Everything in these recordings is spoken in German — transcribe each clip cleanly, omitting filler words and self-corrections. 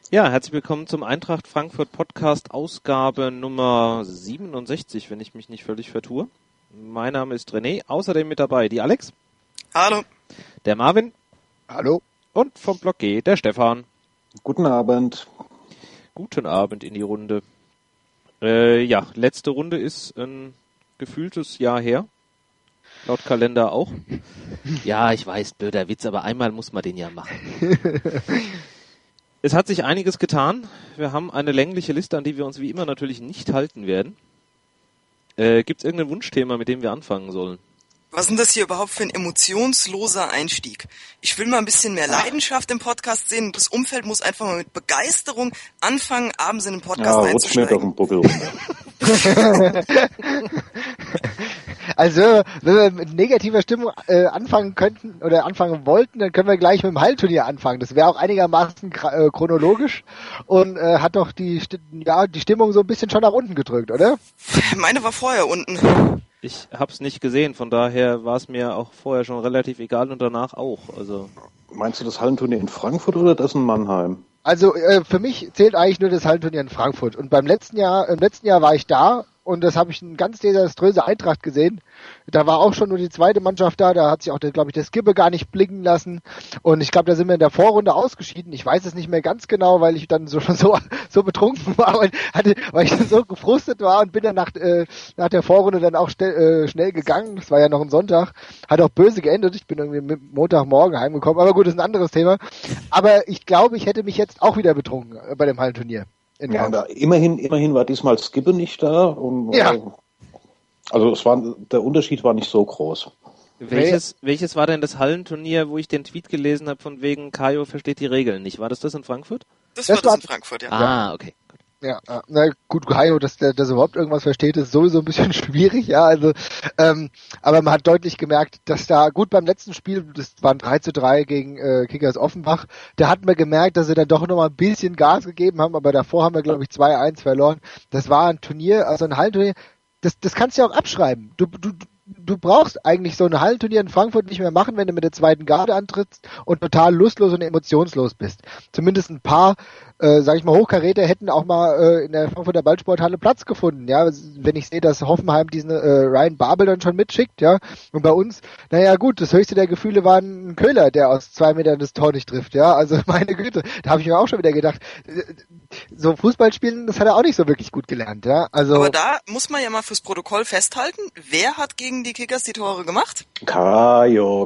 Ja, herzlich willkommen zum Eintracht Frankfurt Podcast, Ausgabe Nummer 67, wenn ich mich nicht völlig vertue. Mein Name ist René, außerdem mit dabei die Alex. Hallo. Der Marvin. Hallo. Und vom Block G, der Stefan. Guten Abend. Guten Abend in die Runde. Letzte Runde ist ein gefühltes Jahr her. Laut Kalender auch. Ja, ich weiß, blöder Witz, aber einmal muss man den ja machen. Es hat sich einiges getan. Wir haben eine längliche Liste, an die wir uns wie immer natürlich nicht halten werden. Gibt es irgendein Wunschthema, mit dem wir anfangen sollen? Was ist denn das hier überhaupt für ein emotionsloser Einstieg? Ich will mal ein bisschen mehr Leidenschaft im Podcast sehen. Das Umfeld muss einfach mal mit Begeisterung anfangen, abends in den Podcast einzusteigen. Rutscht mir doch ein Buckel runter. Also, wenn wir mit negativer Stimmung anfangen könnten oder anfangen wollten, dann können wir gleich mit dem Hallenturnier anfangen. Das wäre auch einigermaßen chronologisch und hat doch die Stimmung so ein bisschen schon nach unten gedrückt, oder? Meine war vorher unten. Ich hab's nicht gesehen, von daher war es mir auch vorher schon relativ egal und danach auch. Also meinst du das Hallenturnier in Frankfurt oder das in Mannheim? Also für mich zählt eigentlich nur das Hallenturnier in Frankfurt. Und im letzten Jahr war ich da und das habe ich eine ganz desaströse Eintracht gesehen. Da war auch schon nur die zweite Mannschaft da hat sich auch, glaube ich, der Skibbe gar nicht blicken lassen. Und ich glaube, da sind wir in der Vorrunde ausgeschieden. Ich weiß es nicht mehr ganz genau, weil ich dann so betrunken war und weil ich so gefrustet war und bin dann nach der Vorrunde dann auch schnell gegangen. Das war ja noch ein Sonntag. Hat auch böse geendet. Ich bin irgendwie mit Montagmorgen heimgekommen. Aber gut, das ist ein anderes Thema. Aber ich glaube, ich hätte mich jetzt auch wieder betrunken bei dem Hallenturnier. Ja, aber immerhin war diesmal Skibbe nicht da. Und, ja. Also der Unterschied war nicht so groß. Welches war denn das Hallenturnier, wo ich den Tweet gelesen habe, von wegen Kajo versteht die Regeln nicht? War das in Frankfurt? Das war in Frankfurt, ja. Ah, okay. Ja, na gut, Kajo, dass der überhaupt irgendwas versteht, ist sowieso ein bisschen schwierig, ja, also, aber man hat deutlich gemerkt, dass da, gut, beim letzten Spiel, das waren 3:3 gegen Kickers Offenbach, da hat man gemerkt, dass sie dann doch noch mal ein bisschen Gas gegeben haben, aber davor haben wir, glaube ich, 2:1 verloren. Das war ein Turnier, also ein Hallenturnier, das kannst du ja auch abschreiben. Du brauchst eigentlich so ein Hallenturnier in Frankfurt nicht mehr machen, wenn du mit der zweiten Garde antrittst und total lustlos und emotionslos bist. Zumindest ein paar, sag ich mal, Hochkaräter hätten auch mal in der Frankfurter Ballsporthalle Platz gefunden, ja. Wenn ich sehe, dass Hoffenheim diesen Ryan Babel dann schon mitschickt, ja. Und bei uns, naja gut, das höchste der Gefühle war ein Köhler, der aus 2 Metern das Tor nicht trifft, ja. Also meine Güte, da habe ich mir auch schon wieder gedacht, so Fußball spielen, das hat er auch nicht so wirklich gut gelernt, ja. Also. Aber da muss man ja mal fürs Protokoll festhalten, wer hat gegen die Kickers die Tore gemacht? Kajo.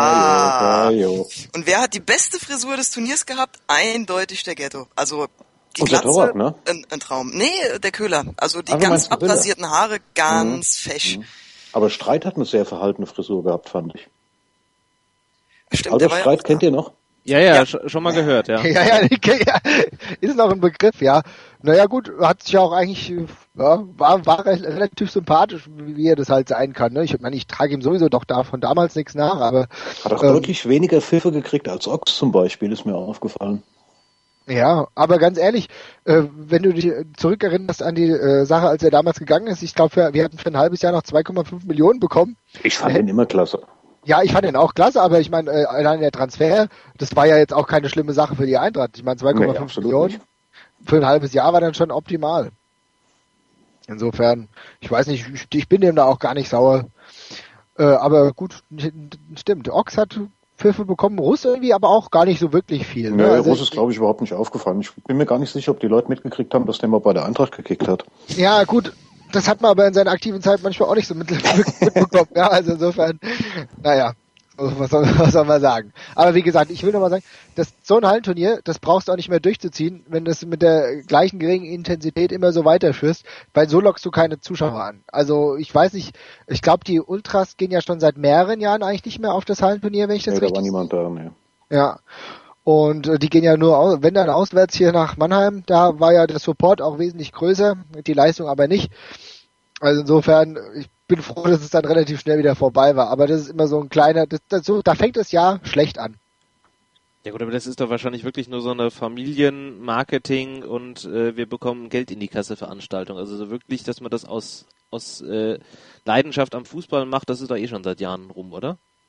Und wer hat die beste Frisur des Turniers gehabt? Eindeutig der Ghetto. Also die Unser Glatze, Torwart, ne? ein Traum. Nee, der Köhler. Also die Also ganz abrasierten Haare, ganz fesch. Aber Streit hat eine sehr verhaltene Frisur gehabt, fand ich. Stimmt, Also der war Streit ja kennt ihr noch? Ja. Schon mal gehört, ja. Ja, ist noch ein Begriff, ja. Naja gut, hat sich ja auch eigentlich, ja, war relativ sympathisch, wie er das halt sein kann. Ne? Ich meine, ich trage ihm sowieso doch von damals nichts nach, aber... Hat auch deutlich weniger Pfiffe gekriegt als Ochs zum Beispiel, ist mir aufgefallen. Ja, aber ganz ehrlich, wenn du dich zurückerinnerst an die Sache, als er damals gegangen ist, ich glaube, wir hatten für ein halbes Jahr noch 2,5 Millionen bekommen. Ich fand ihn immer klasse. Ja, ich fand ihn auch klasse, aber ich meine, allein der Transfer, das war ja jetzt auch keine schlimme Sache für die Eintracht. Ich meine, 2,5 Millionen nicht. für ein halbes Jahr war dann schon optimal. Insofern, ich weiß nicht, ich bin dem da auch gar nicht sauer. Aber gut, stimmt. Ochs hat Pfiffe bekommen, Russ irgendwie, aber auch gar nicht so wirklich viel. Ne? Nee, Also Russ ist, glaube ich, überhaupt nicht aufgefallen. Ich bin mir gar nicht sicher, ob die Leute mitgekriegt haben, dass der mal bei der Eintracht gekickt hat. Ja, gut. Das hat man aber in seiner aktiven Zeit manchmal auch nicht so mitbekommen. Ja, also insofern, naja, was soll man sagen. Aber wie gesagt, ich will nochmal sagen, so ein Hallenturnier, das brauchst du auch nicht mehr durchzuziehen, wenn du es mit der gleichen geringen Intensität immer so weiterführst, weil so lockst du keine Zuschauer an. Also ich weiß nicht, ich glaube, die Ultras gehen ja schon seit mehreren Jahren eigentlich nicht mehr auf das Hallenturnier, wenn ich das richtig... Da war niemand da, ne. Ja. Und die gehen ja nur, wenn dann auswärts hier nach Mannheim, da war ja der Support auch wesentlich größer, die Leistung aber nicht. Also insofern, ich bin froh, dass es dann relativ schnell wieder vorbei war. Aber das ist immer so ein kleiner, da fängt das Jahr schlecht an. Ja gut, aber das ist doch wahrscheinlich wirklich nur so eine Familienmarketing und wir bekommen Geld in die Kasse Veranstaltung. Also so wirklich, dass man das aus Leidenschaft am Fußball macht, das ist doch eh schon seit Jahren rum, oder?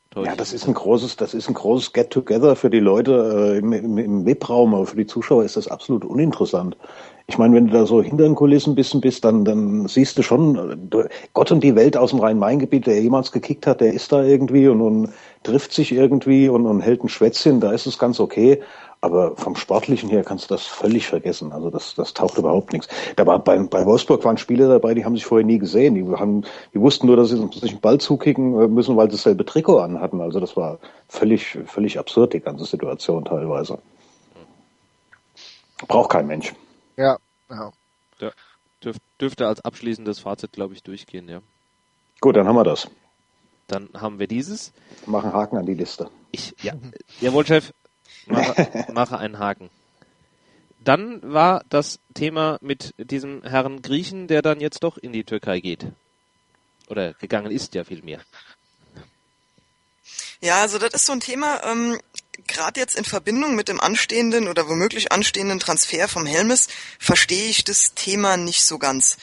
Ja, das ist ein großes Get-Together für die Leute im Webraum, aber für die Zuschauer ist das absolut uninteressant. Ich meine, wenn du da so hinter den Kulissen bist, dann siehst du schon, Gott und die Welt aus dem Rhein-Main-Gebiet, der jemals gekickt hat, der ist da irgendwie und trifft sich irgendwie und hält ein Schwätzchen, da ist es ganz okay. Aber vom Sportlichen her kannst du das völlig vergessen. Also das taucht überhaupt nichts. Da war bei Wolfsburg waren Spieler dabei, die haben sich vorher nie gesehen. Die wussten nur, dass sie sich einen Ball zukicken müssen, weil sie dasselbe Trikot anhatten. Also das war völlig absurd, die ganze Situation teilweise. Braucht kein Mensch. Ja. Dürfte als abschließendes Fazit, glaube ich, durchgehen, ja. Gut, dann haben wir das. Dann haben wir dieses. Machen Haken an die Liste. Jawohl, Chef. Mache einen Haken. Dann war das Thema mit diesem Herrn Griechen, der dann jetzt doch in die Türkei geht. Oder gegangen ist ja vielmehr. Ja, also das ist so ein Thema, gerade jetzt in Verbindung mit dem anstehenden oder womöglich anstehenden Transfer vom Helmes verstehe ich das Thema nicht so ganz.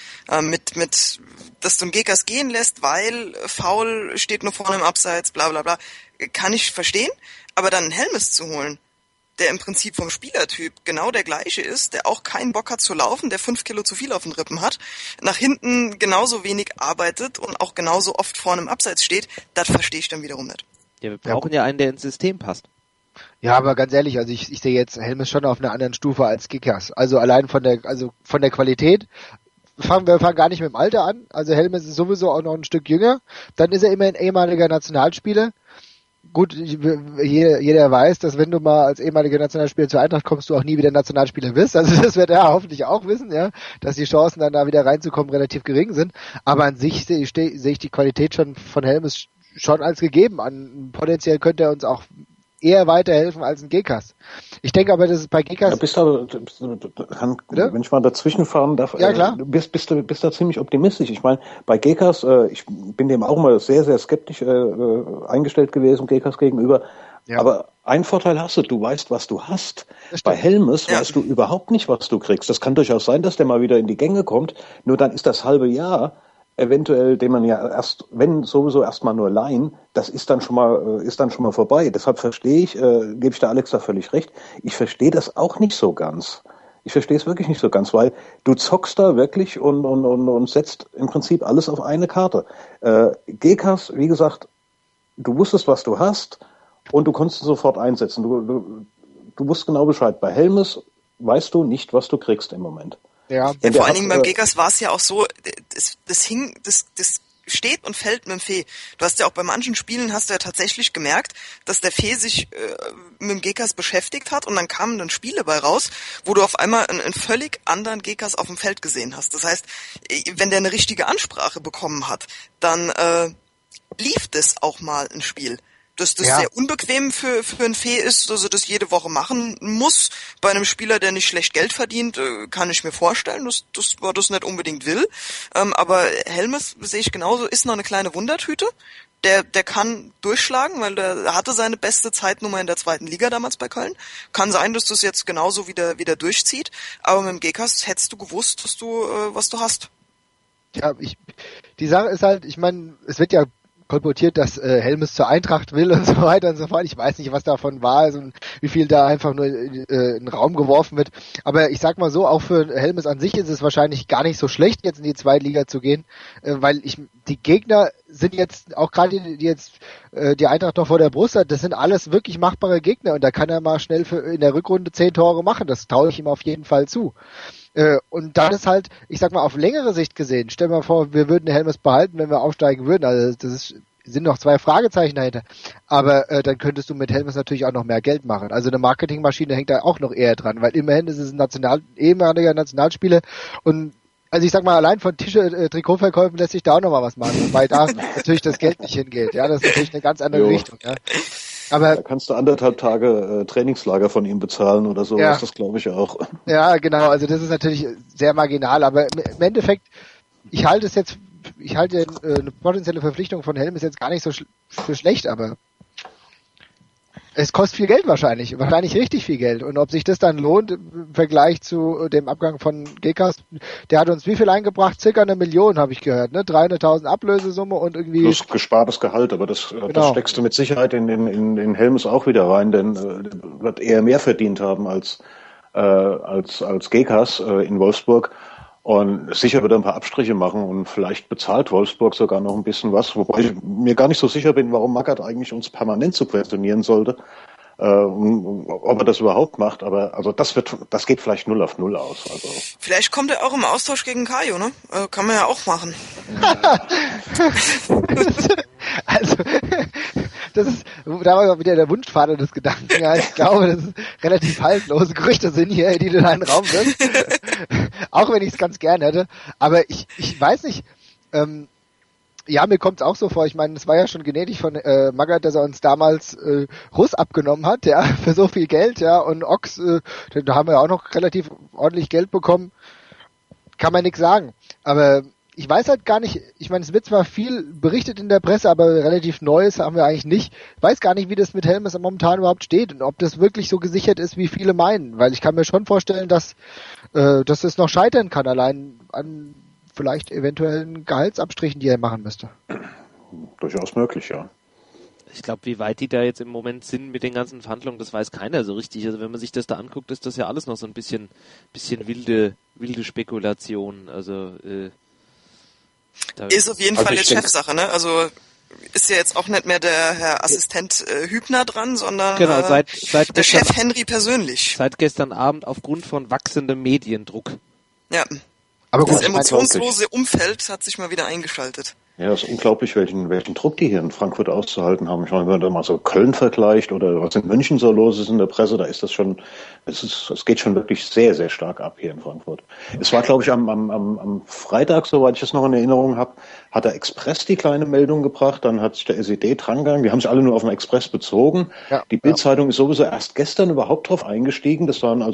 Dass du einen Gekas gehen lässt, weil faul steht nur vorne im Abseits, bla bla bla, kann ich verstehen. Aber dann einen Helmes zu holen, der im Prinzip vom Spielertyp genau der gleiche ist, der auch keinen Bock hat zu laufen, der 5 Kilo zu viel auf den Rippen hat, nach hinten genauso wenig arbeitet und auch genauso oft vorne im Abseits steht, das verstehe ich dann wiederum nicht. Ja, wir brauchen ja einen, der ins System passt. Ja, aber ganz ehrlich, also ich sehe jetzt Helmes schon auf einer anderen Stufe als Gekas. Also allein von der Qualität. Wir fangen gar nicht mit dem Alter an. Also Helmes ist sowieso auch noch ein Stück jünger. Dann ist er immer ein ehemaliger Nationalspieler. Gut, jeder weiß, dass wenn du mal als ehemaliger Nationalspieler zur Eintracht kommst, du auch nie wieder Nationalspieler wirst. Also das wird er hoffentlich auch wissen, ja, dass die Chancen dann da wieder reinzukommen relativ gering sind. Aber an sich sehe ich die Qualität schon von Helmes schon als gegeben an. Potenziell könnte er uns auch eher weiterhelfen als ein Gekas. Ich denke aber, dass es bei Gekas... Wenn ich mal dazwischen fahren darf, ja, klar. Du bist da ziemlich optimistisch. Ich meine, bei Gekas, ich bin dem auch mal sehr, sehr skeptisch eingestellt gewesen, Gekas gegenüber. Ja. Aber einen Vorteil hast du weißt, was du hast. Bei Helmes weißt du überhaupt nicht, was du kriegst. Das kann durchaus sein, dass der mal wieder in die Gänge kommt, nur dann ist das halbe Jahr eventuell, den man ja sowieso erstmal nur leihen, das ist dann schon mal vorbei. Deshalb verstehe ich, gebe ich der Alex da völlig recht, ich verstehe das auch nicht so ganz. Ich verstehe es wirklich nicht so ganz, weil du zockst da wirklich und setzt im Prinzip alles auf eine Karte. Gekas, wie gesagt, du wusstest, was du hast und du konntest ihn sofort einsetzen. Du wusst genau Bescheid. Bei Helmes weißt du nicht, was du kriegst im Moment. Ja, vor allen Dingen beim Gekas war es ja auch so, das steht und fällt mit dem Fee. Du hast ja auch bei manchen Spielen hast du ja tatsächlich gemerkt, dass der Fee sich mit dem Gekas beschäftigt hat und dann kamen dann Spiele bei raus, wo du auf einmal einen völlig anderen Gekas auf dem Feld gesehen hast. Das heißt, wenn der eine richtige Ansprache bekommen hat, dann lief das auch mal ein Spiel. Dass das sehr unbequem für ein Fee ist, dass er das jede Woche machen muss. Bei einem Spieler, der nicht schlecht Geld verdient, kann ich mir vorstellen, dass das nicht unbedingt will. Aber Helmes, sehe ich genauso, ist noch eine kleine Wundertüte. Der kann durchschlagen, weil der hatte seine beste Zeitnummer in der 2. Liga damals bei Köln. Kann sein, dass das jetzt genauso wieder durchzieht. Aber mit dem Gekas hättest du gewusst, was du hast. Ja, die Sache ist halt, ich meine, es wird ja kolportiert, dass Helmes zur Eintracht will und so weiter und so fort. Ich weiß nicht, was davon wahr ist und wie viel da einfach nur in den Raum geworfen wird. Aber ich sag mal so, auch für Helmes an sich ist es wahrscheinlich gar nicht so schlecht, jetzt in die 2. Liga zu gehen, weil die Gegner sind jetzt, auch gerade die jetzt die Eintracht noch vor der Brust hat, das sind alles wirklich machbare Gegner und da kann er mal schnell in der Rückrunde 10 Tore machen. Das traue ich ihm auf jeden Fall zu. Und dann ist halt, ich sag mal, auf längere Sicht gesehen, stell dir mal vor, wir würden den Helmes behalten, wenn wir aufsteigen würden. Also sind noch 2 Fragezeichen dahinter. Aber dann könntest du mit Helmes natürlich auch noch mehr Geld machen. Also eine Marketingmaschine hängt da auch noch eher dran, weil immerhin ist es ein ehemaliger Nationalspieler und also ich sag mal, allein von Trikotverkäufen lässt sich da auch noch mal was machen, wobei da natürlich das Geld nicht hingeht. Ja, das ist natürlich eine ganz andere Richtung. Ja. Aber da kannst du 1,5 Tage Trainingslager von ihm bezahlen oder so, das glaube ich auch. Ja, genau, also das ist natürlich sehr marginal, aber im Endeffekt, ich halte eine potenzielle Verpflichtung von Helmes jetzt gar nicht so für schlecht, aber Es kostet viel Geld wahrscheinlich richtig viel Geld. Und ob sich das dann lohnt im Vergleich zu dem Abgang von Gekas, der hat uns wie viel eingebracht? Circa 1 Million, habe ich gehört, ne? 300.000 Ablösesumme und irgendwie... Plus gespartes Gehalt, aber das steckst du mit Sicherheit in Helmes auch wieder rein, denn wird eher mehr verdient haben als Gekas in Wolfsburg. Und sicher wird er ein paar Abstriche machen und vielleicht bezahlt Wolfsburg sogar noch ein bisschen was, wobei ich mir gar nicht so sicher bin, warum Magath eigentlich uns permanent subventionieren sollte, ob er das überhaupt macht, aber also das geht vielleicht 0-0 aus. Also. Vielleicht kommt er auch im Austausch gegen Kajo, ne? Kann man ja auch machen. Also, da war wieder der Wunschvater des Gedanken. Ja, ich glaube, das ist relativ haltlose Gerüchte sind hier, die du in einen Raum wirst. Auch wenn ich es ganz gern hätte. Aber ich weiß nicht, ja, mir kommt es auch so vor. Ich meine, es war ja schon genetisch von Magath, dass er uns damals Russ abgenommen hat, ja, für so viel Geld, ja, und Ochs, da haben wir auch noch relativ ordentlich Geld bekommen. Kann man nichts sagen. Aber ich weiß halt gar nicht, ich meine, es wird zwar viel berichtet in der Presse, aber relativ Neues haben wir eigentlich nicht. Ich weiß gar nicht, wie das mit Helmes momentan überhaupt steht und ob das wirklich so gesichert ist, wie viele meinen. Weil ich kann mir schon vorstellen, dass es noch scheitern kann, allein an vielleicht eventuellen Gehaltsabstrichen, die er machen müsste. Durchaus möglich, ja. Ich glaube, wie weit die da jetzt im Moment sind mit den ganzen Verhandlungen, das weiß keiner so richtig. Also wenn man sich das da anguckt, ist das ja alles noch so ein bisschen wilde Spekulation. Also ist auf jeden Fall jetzt Chefsache, ne? Also ist ja jetzt auch nicht mehr der Herr Assistent Hübner dran, sondern genau, seit der Chef Henry persönlich. Seit gestern Abend aufgrund von wachsendem Mediendruck. Ja. Aber gut, das emotionslose Umfeld hat sich mal wieder eingeschaltet. Ja, es ist unglaublich, welchen Druck die hier in Frankfurt auszuhalten haben. Ich meine, wenn man da mal so Köln vergleicht oder was in München so los ist in der Presse, da ist das schon, es geht schon wirklich sehr, sehr stark ab hier in Frankfurt. Es war, glaube ich, am Freitag, soweit ich es noch in Erinnerung habe, hat der Express die kleine Meldung gebracht, dann hat sich der SED drangegangen, die haben sich alle nur auf den Express bezogen. Ja, die Bild-Zeitung ist sowieso erst gestern überhaupt drauf eingestiegen, das waren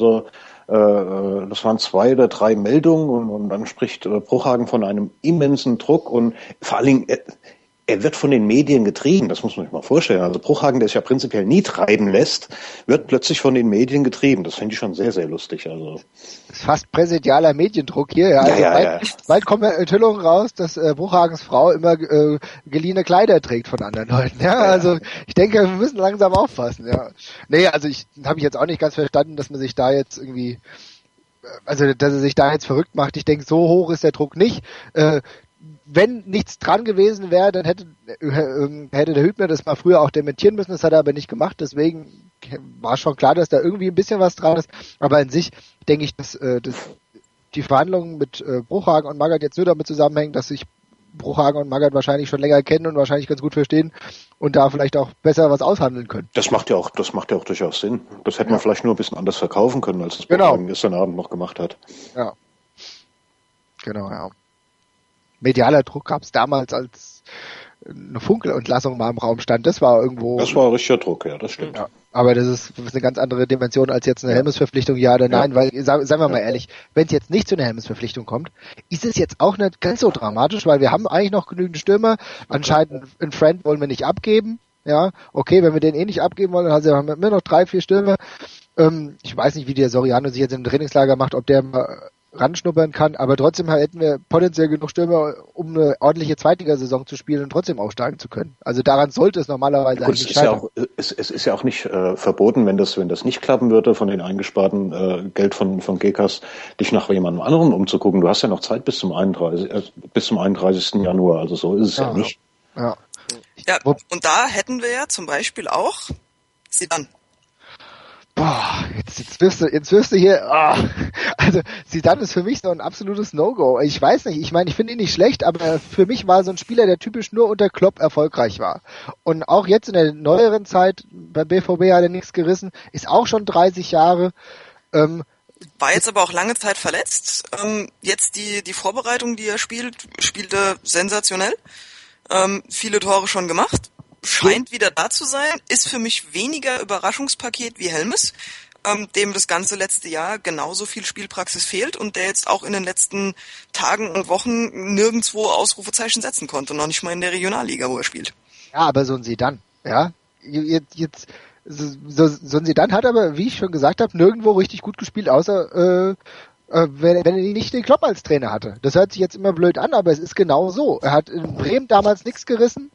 2 oder 3 Meldungen und dann spricht Bruchhagen von einem immensen Druck und vor allen Dingen, er wird von den Medien getrieben, das muss man sich mal vorstellen. Also Bruchhagen, der sich ja prinzipiell nie treiben lässt, wird plötzlich von den Medien getrieben. Das finde ich schon sehr, sehr lustig. Also das ist fast präsidialer Mediendruck hier. Ja. Also bald kommen Enthüllungen raus, dass Bruchhagens Frau immer geliehene Kleider trägt von anderen Leuten. Ja, also ich denke, wir müssen langsam aufpassen. Ja, nee, also habe ich jetzt auch nicht ganz verstanden, dass man sich da jetzt irgendwie, also dass er sich da jetzt verrückt macht. Ich denke, so hoch ist der Druck nicht. Wenn nichts dran gewesen wäre, dann hätte der Hübner das mal früher auch dementieren müssen. Das hat er aber nicht gemacht. Deswegen war schon klar, dass da irgendwie ein bisschen was dran ist. Aber an sich denke ich, dass die Verhandlungen mit Bruchhagen und Magath jetzt nur damit zusammenhängen, dass sich Bruchhagen und Magath wahrscheinlich schon länger kennen und wahrscheinlich ganz gut verstehen und da vielleicht auch besser was aushandeln können. Das macht ja auch durchaus Sinn. Das hätte man vielleicht nur ein bisschen anders verkaufen können, als es Bruchhagen gestern Abend noch gemacht hat. Ja. Genau, ja. Medialer Druck gab es damals, als eine Funkelentlassung mal im Raum stand. Das war irgendwo... Das war richtiger Druck, ja, das stimmt. Ja, aber das ist eine ganz andere Dimension als jetzt eine Helmesverpflichtung, ja oder nein, weil, sagen wir mal ehrlich, wenn es jetzt nicht zu einer Helmesverpflichtung kommt, ist es jetzt auch nicht ganz so dramatisch, weil wir haben eigentlich noch genügend Stürmer. Anscheinend einen Friend wollen wir nicht abgeben. Ja, okay, wenn wir den nicht abgeben wollen, dann haben wir immer noch 3, 4 Stürmer. Ich weiß nicht, wie der Soriano sich jetzt im Trainingslager macht, ob der mal ranschnuppern kann, aber trotzdem hätten wir potenziell genug Stürmer, um eine ordentliche Zweitligasaison zu spielen und trotzdem aufsteigen zu können. Also daran sollte es normalerweise eigentlich scheitern. Es ist ja auch nicht verboten, wenn das nicht klappen würde, von den eingesparten Geld von Gekas, dich nach jemandem anderen umzugucken. Du hast ja noch Zeit bis zum 31. Januar, also so ist es ja nicht. Ja, und da hätten wir ja zum Beispiel auch Zidane. Boah, jetzt wirst du hier, also Zidane ist für mich so ein absolutes No-Go. Ich weiß nicht, ich meine, ich finde ihn nicht schlecht, aber für mich war so ein Spieler, der typisch nur unter Klopp erfolgreich war. Und auch jetzt in der neueren Zeit, beim BVB hat er nichts gerissen, ist auch schon 30 Jahre. War jetzt aber auch lange Zeit verletzt. Jetzt die Vorbereitung, die er spielte sensationell. Viele Tore schon gemacht. Scheint wieder da zu sein, ist für mich weniger Überraschungspaket wie Helmes, dem das ganze letzte Jahr genauso viel Spielpraxis fehlt und der jetzt auch in den letzten Tagen und Wochen nirgendwo Ausrufezeichen setzen konnte, noch nicht mal in der Regionalliga, wo er spielt. Ja, aber so ein Zidane, ja, jetzt so ein Zidane hat aber, wie ich schon gesagt habe, nirgendwo richtig gut gespielt, außer wenn er nicht den Klopp als Trainer hatte. Das hört sich jetzt immer blöd an, aber es ist genau so. Er hat in Bremen damals nichts gerissen.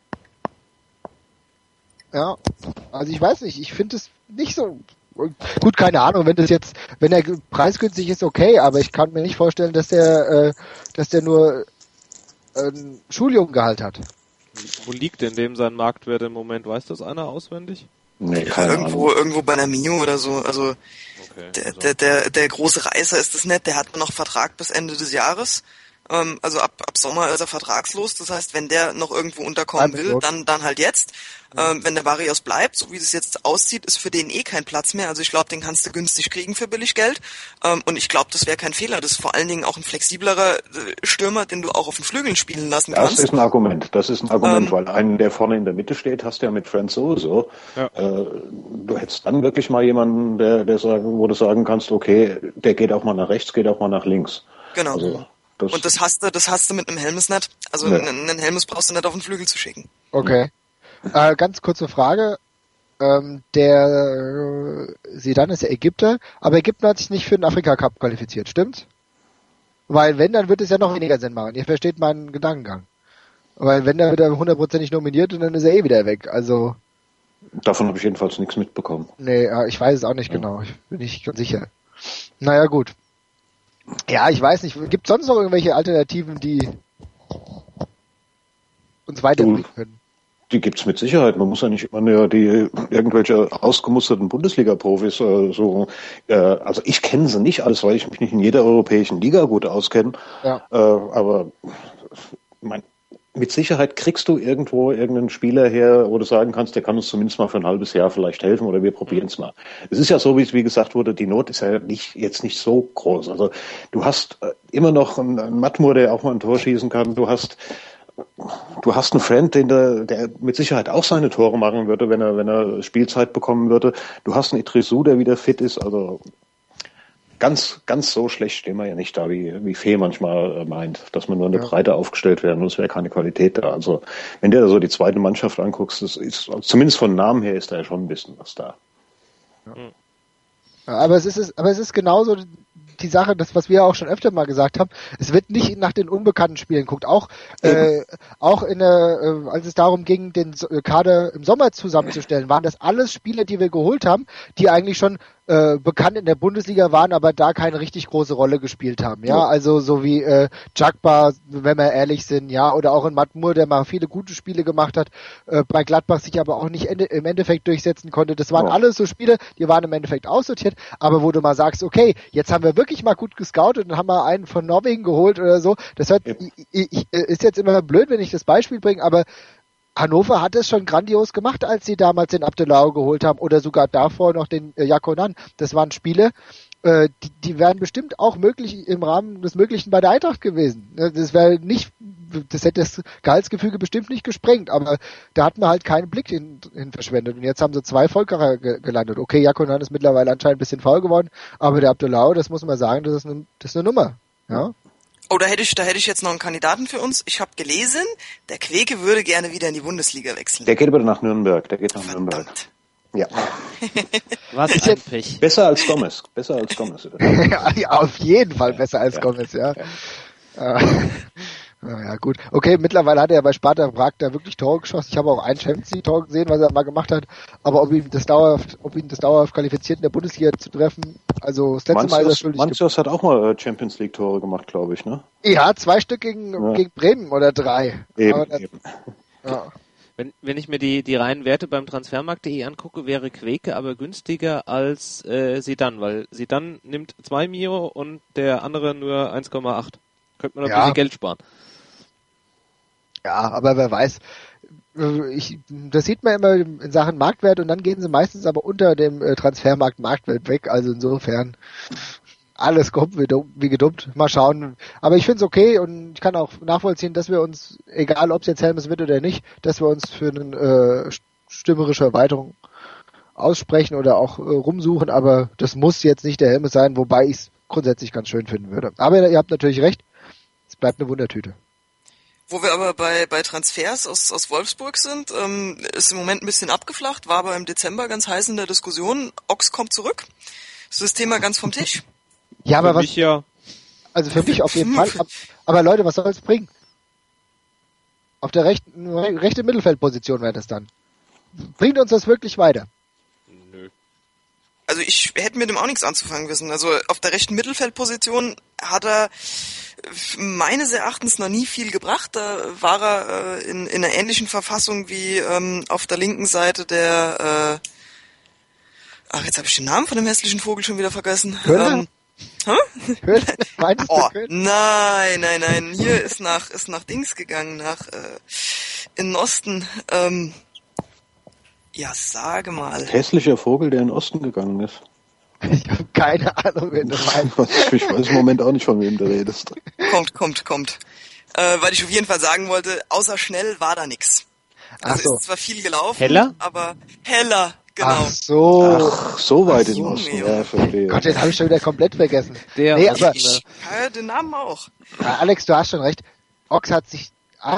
Ja, also ich weiß nicht, ich finde es nicht so gut, keine Ahnung, wenn er preisgünstig ist, okay, aber ich kann mir nicht vorstellen, dass der nur Schuljungengehalt hat. Wo liegt denn dem sein Marktwert im Moment? Weiß das einer auswendig? Nee, keine Ahnung. Irgendwo bei einer Mio oder so. Also, okay, der große Reißer ist das nicht. Der hat noch Vertrag bis Ende des Jahres. Also ab Sommer ist er vertragslos. Das heißt, wenn der noch irgendwo unterkommen will, dann halt jetzt. Wenn der Barrios bleibt, so wie es jetzt aussieht, ist für den kein Platz mehr. Also ich glaube, den kannst du günstig kriegen für billig Geld. Und ich glaube, das wäre kein Fehler. Das ist vor allen Dingen auch ein flexiblerer Stürmer, den du auch auf den Flügeln spielen lassen kannst. Das ist ein Argument, weil einen, der vorne in der Mitte steht, hast du ja mit Trent sowieso. Ja. Du hättest dann wirklich mal jemanden, wo du sagen kannst, okay, der geht auch mal nach rechts, geht auch mal nach links. Genau. Also, und das hast du mit einem Helmes nicht. Also einen Helmes brauchst du nicht auf den Flügel zu schicken. Okay. Ganz kurze Frage. Der Zidane ist ja Ägypter, aber Ägypten hat sich nicht für den Afrika-Cup qualifiziert, stimmt's? Weil wenn, dann wird es ja noch weniger Sinn machen. Ihr versteht meinen Gedankengang. Weil wenn, dann wird er 100%ig nominiert und dann ist er wieder weg. Also davon habe ich jedenfalls nichts mitbekommen. Nee, ich weiß es auch nicht genau. Ich bin nicht ganz sicher. Naja, gut. Ja, ich weiß nicht. Gibt es sonst noch irgendwelche Alternativen, die uns weiterbringen können? Die gibt's mit Sicherheit. Man muss ja nicht immer die irgendwelche ausgemusterten Bundesliga-Profis also ich kenne sie nicht alles, weil ich mich nicht in jeder europäischen Liga gut auskenne. Ja. Aber mit Sicherheit kriegst du irgendwo irgendeinen Spieler her, wo du sagen kannst, der kann uns zumindest mal für ein halbes Jahr vielleicht helfen oder wir probieren es mal. Es ist ja so, wie gesagt wurde, die Not ist ja jetzt nicht so groß. Also du hast immer noch einen Matmur, der auch mal ein Tor schießen kann. Du hast einen Friend, der mit Sicherheit auch seine Tore machen würde, wenn er Spielzeit bekommen würde. Du hast einen Idrissou, der wieder fit ist. Also ganz, ganz so schlecht stehen wir ja nicht da, wie Fee manchmal meint, dass man nur in der Breite aufgestellt werden muss, wäre keine Qualität da. Also wenn du so die zweite Mannschaft anguckst, das ist zumindest von Namen her ist da ja schon ein bisschen was da. Ja. Aber es ist genauso die Sache, das, was wir auch schon öfter mal gesagt haben, es wird nicht nach den unbekannten Spielen geguckt. Auch als es darum ging, den Kader im Sommer zusammenzustellen, waren das alles Spieler, die wir geholt haben, die eigentlich schon bekannt in der Bundesliga waren, aber da keine richtig große Rolle gespielt haben. Ja, also so wie Jagba, wenn wir ehrlich sind, ja, oder auch in Matmur, der mal viele gute Spiele gemacht hat, bei Gladbach sich aber auch nicht im Endeffekt durchsetzen konnte. Das waren alles so Spiele, die waren im Endeffekt aussortiert, aber wo du mal sagst, okay, jetzt haben wir wirklich mal gut gescoutet und haben mal einen von Norwegen geholt oder so. Das ist jetzt immer blöd, wenn ich das Beispiel bringe, aber Hannover hat es schon grandios gemacht, als sie damals den Abdelao geholt haben oder sogar davor noch den Yakonan. Das waren Spiele, die wären bestimmt auch möglich im Rahmen des Möglichen bei der Eintracht gewesen. Das hätte das Gehaltsgefüge bestimmt nicht gesprengt, aber da hat man halt keinen Blick hin verschwendet. Und jetzt haben sie 2 Volkerer gelandet. Okay, Yakonan ist mittlerweile anscheinend ein bisschen faul geworden, aber der Abdelao, das muss man sagen, das ist eine Nummer. Ja. Oh, da hätte ich jetzt noch einen Kandidaten für uns. Ich habe gelesen, der Queke würde gerne wieder in die Bundesliga wechseln. Der geht aber nach Nürnberg. Nürnberg. Ja. Was ist ein Pech? Besser als Gomez. Ja, auf jeden Fall besser als Gomez, ja. Ja, gut. Okay, mittlerweile hat er bei Sparta Prag da wirklich Tore geschossen. Ich habe auch ein Champions League Tor gesehen, was er mal gemacht hat. Aber ob ihn das dauerhaft qualifiziert in der Bundesliga zu treffen, also das letzte Mal ist er schuldig. Manchos hat auch mal Champions League Tore gemacht, glaube ich, ne? Ja, 2 Stück gegen Bremen oder 3. Eben. Ja. Wenn ich mir die reinen Werte beim Transfermarkt.de angucke, wäre Queke aber günstiger als Zidane, weil Zidane nimmt 2 Mio und der andere nur 1,8. Könnte man noch ein bisschen Geld sparen. Ja, aber wer weiß. Das sieht man immer in Sachen Marktwert und dann gehen sie meistens aber unter dem Transfermarkt Marktwert weg. Also insofern alles kommt wie gedummt. Mal schauen. Aber ich finde es okay und ich kann auch nachvollziehen, dass wir uns, egal ob es jetzt Helmes wird oder nicht, dass wir uns für eine stürmerische Erweiterung aussprechen oder auch rumsuchen. Aber das muss jetzt nicht der Helmes sein, wobei ich es grundsätzlich ganz schön finden würde. Aber ihr habt natürlich recht. Es bleibt eine Wundertüte. Wo wir aber bei Transfers aus Wolfsburg sind, ist im Moment ein bisschen abgeflacht, war aber im Dezember ganz heiß in der Diskussion. Ochs kommt zurück. Ist das Thema ganz vom Tisch? Ja, aber Für mich ja. Also für mich auf jeden Fall. Aber Leute, was soll es bringen? Auf der rechte Mittelfeldposition wäre das dann. Bringt uns das wirklich weiter? Nö. Also ich hätte mit dem auch nichts anzufangen wissen. Also auf der rechten Mittelfeldposition hat er meines Erachtens noch nie viel gebracht. Da war er in einer ähnlichen Verfassung wie auf der linken Seite der jetzt habe ich den Namen von dem hässlichen Vogel schon wieder vergessen. Köhler? Oh, nein. Hier ist nach Dings gegangen, in den Osten. Ja, sage mal. Hässlicher Vogel, der in den Osten gegangen ist. Ich habe keine Ahnung, wen du meinst. Ich weiß im Moment auch nicht, von wem du redest. Kommt. Weil ich auf jeden Fall sagen wollte, außer schnell war da nix. Also ist zwar viel gelaufen, Heller? aber heller, genau. Ach so weit in den Osten, ja, verstehe. Gott, jetzt habe ich schon wieder komplett vergessen. Aber Ich den Namen auch. Ja, Alex, du hast schon recht. Ochs hat sich,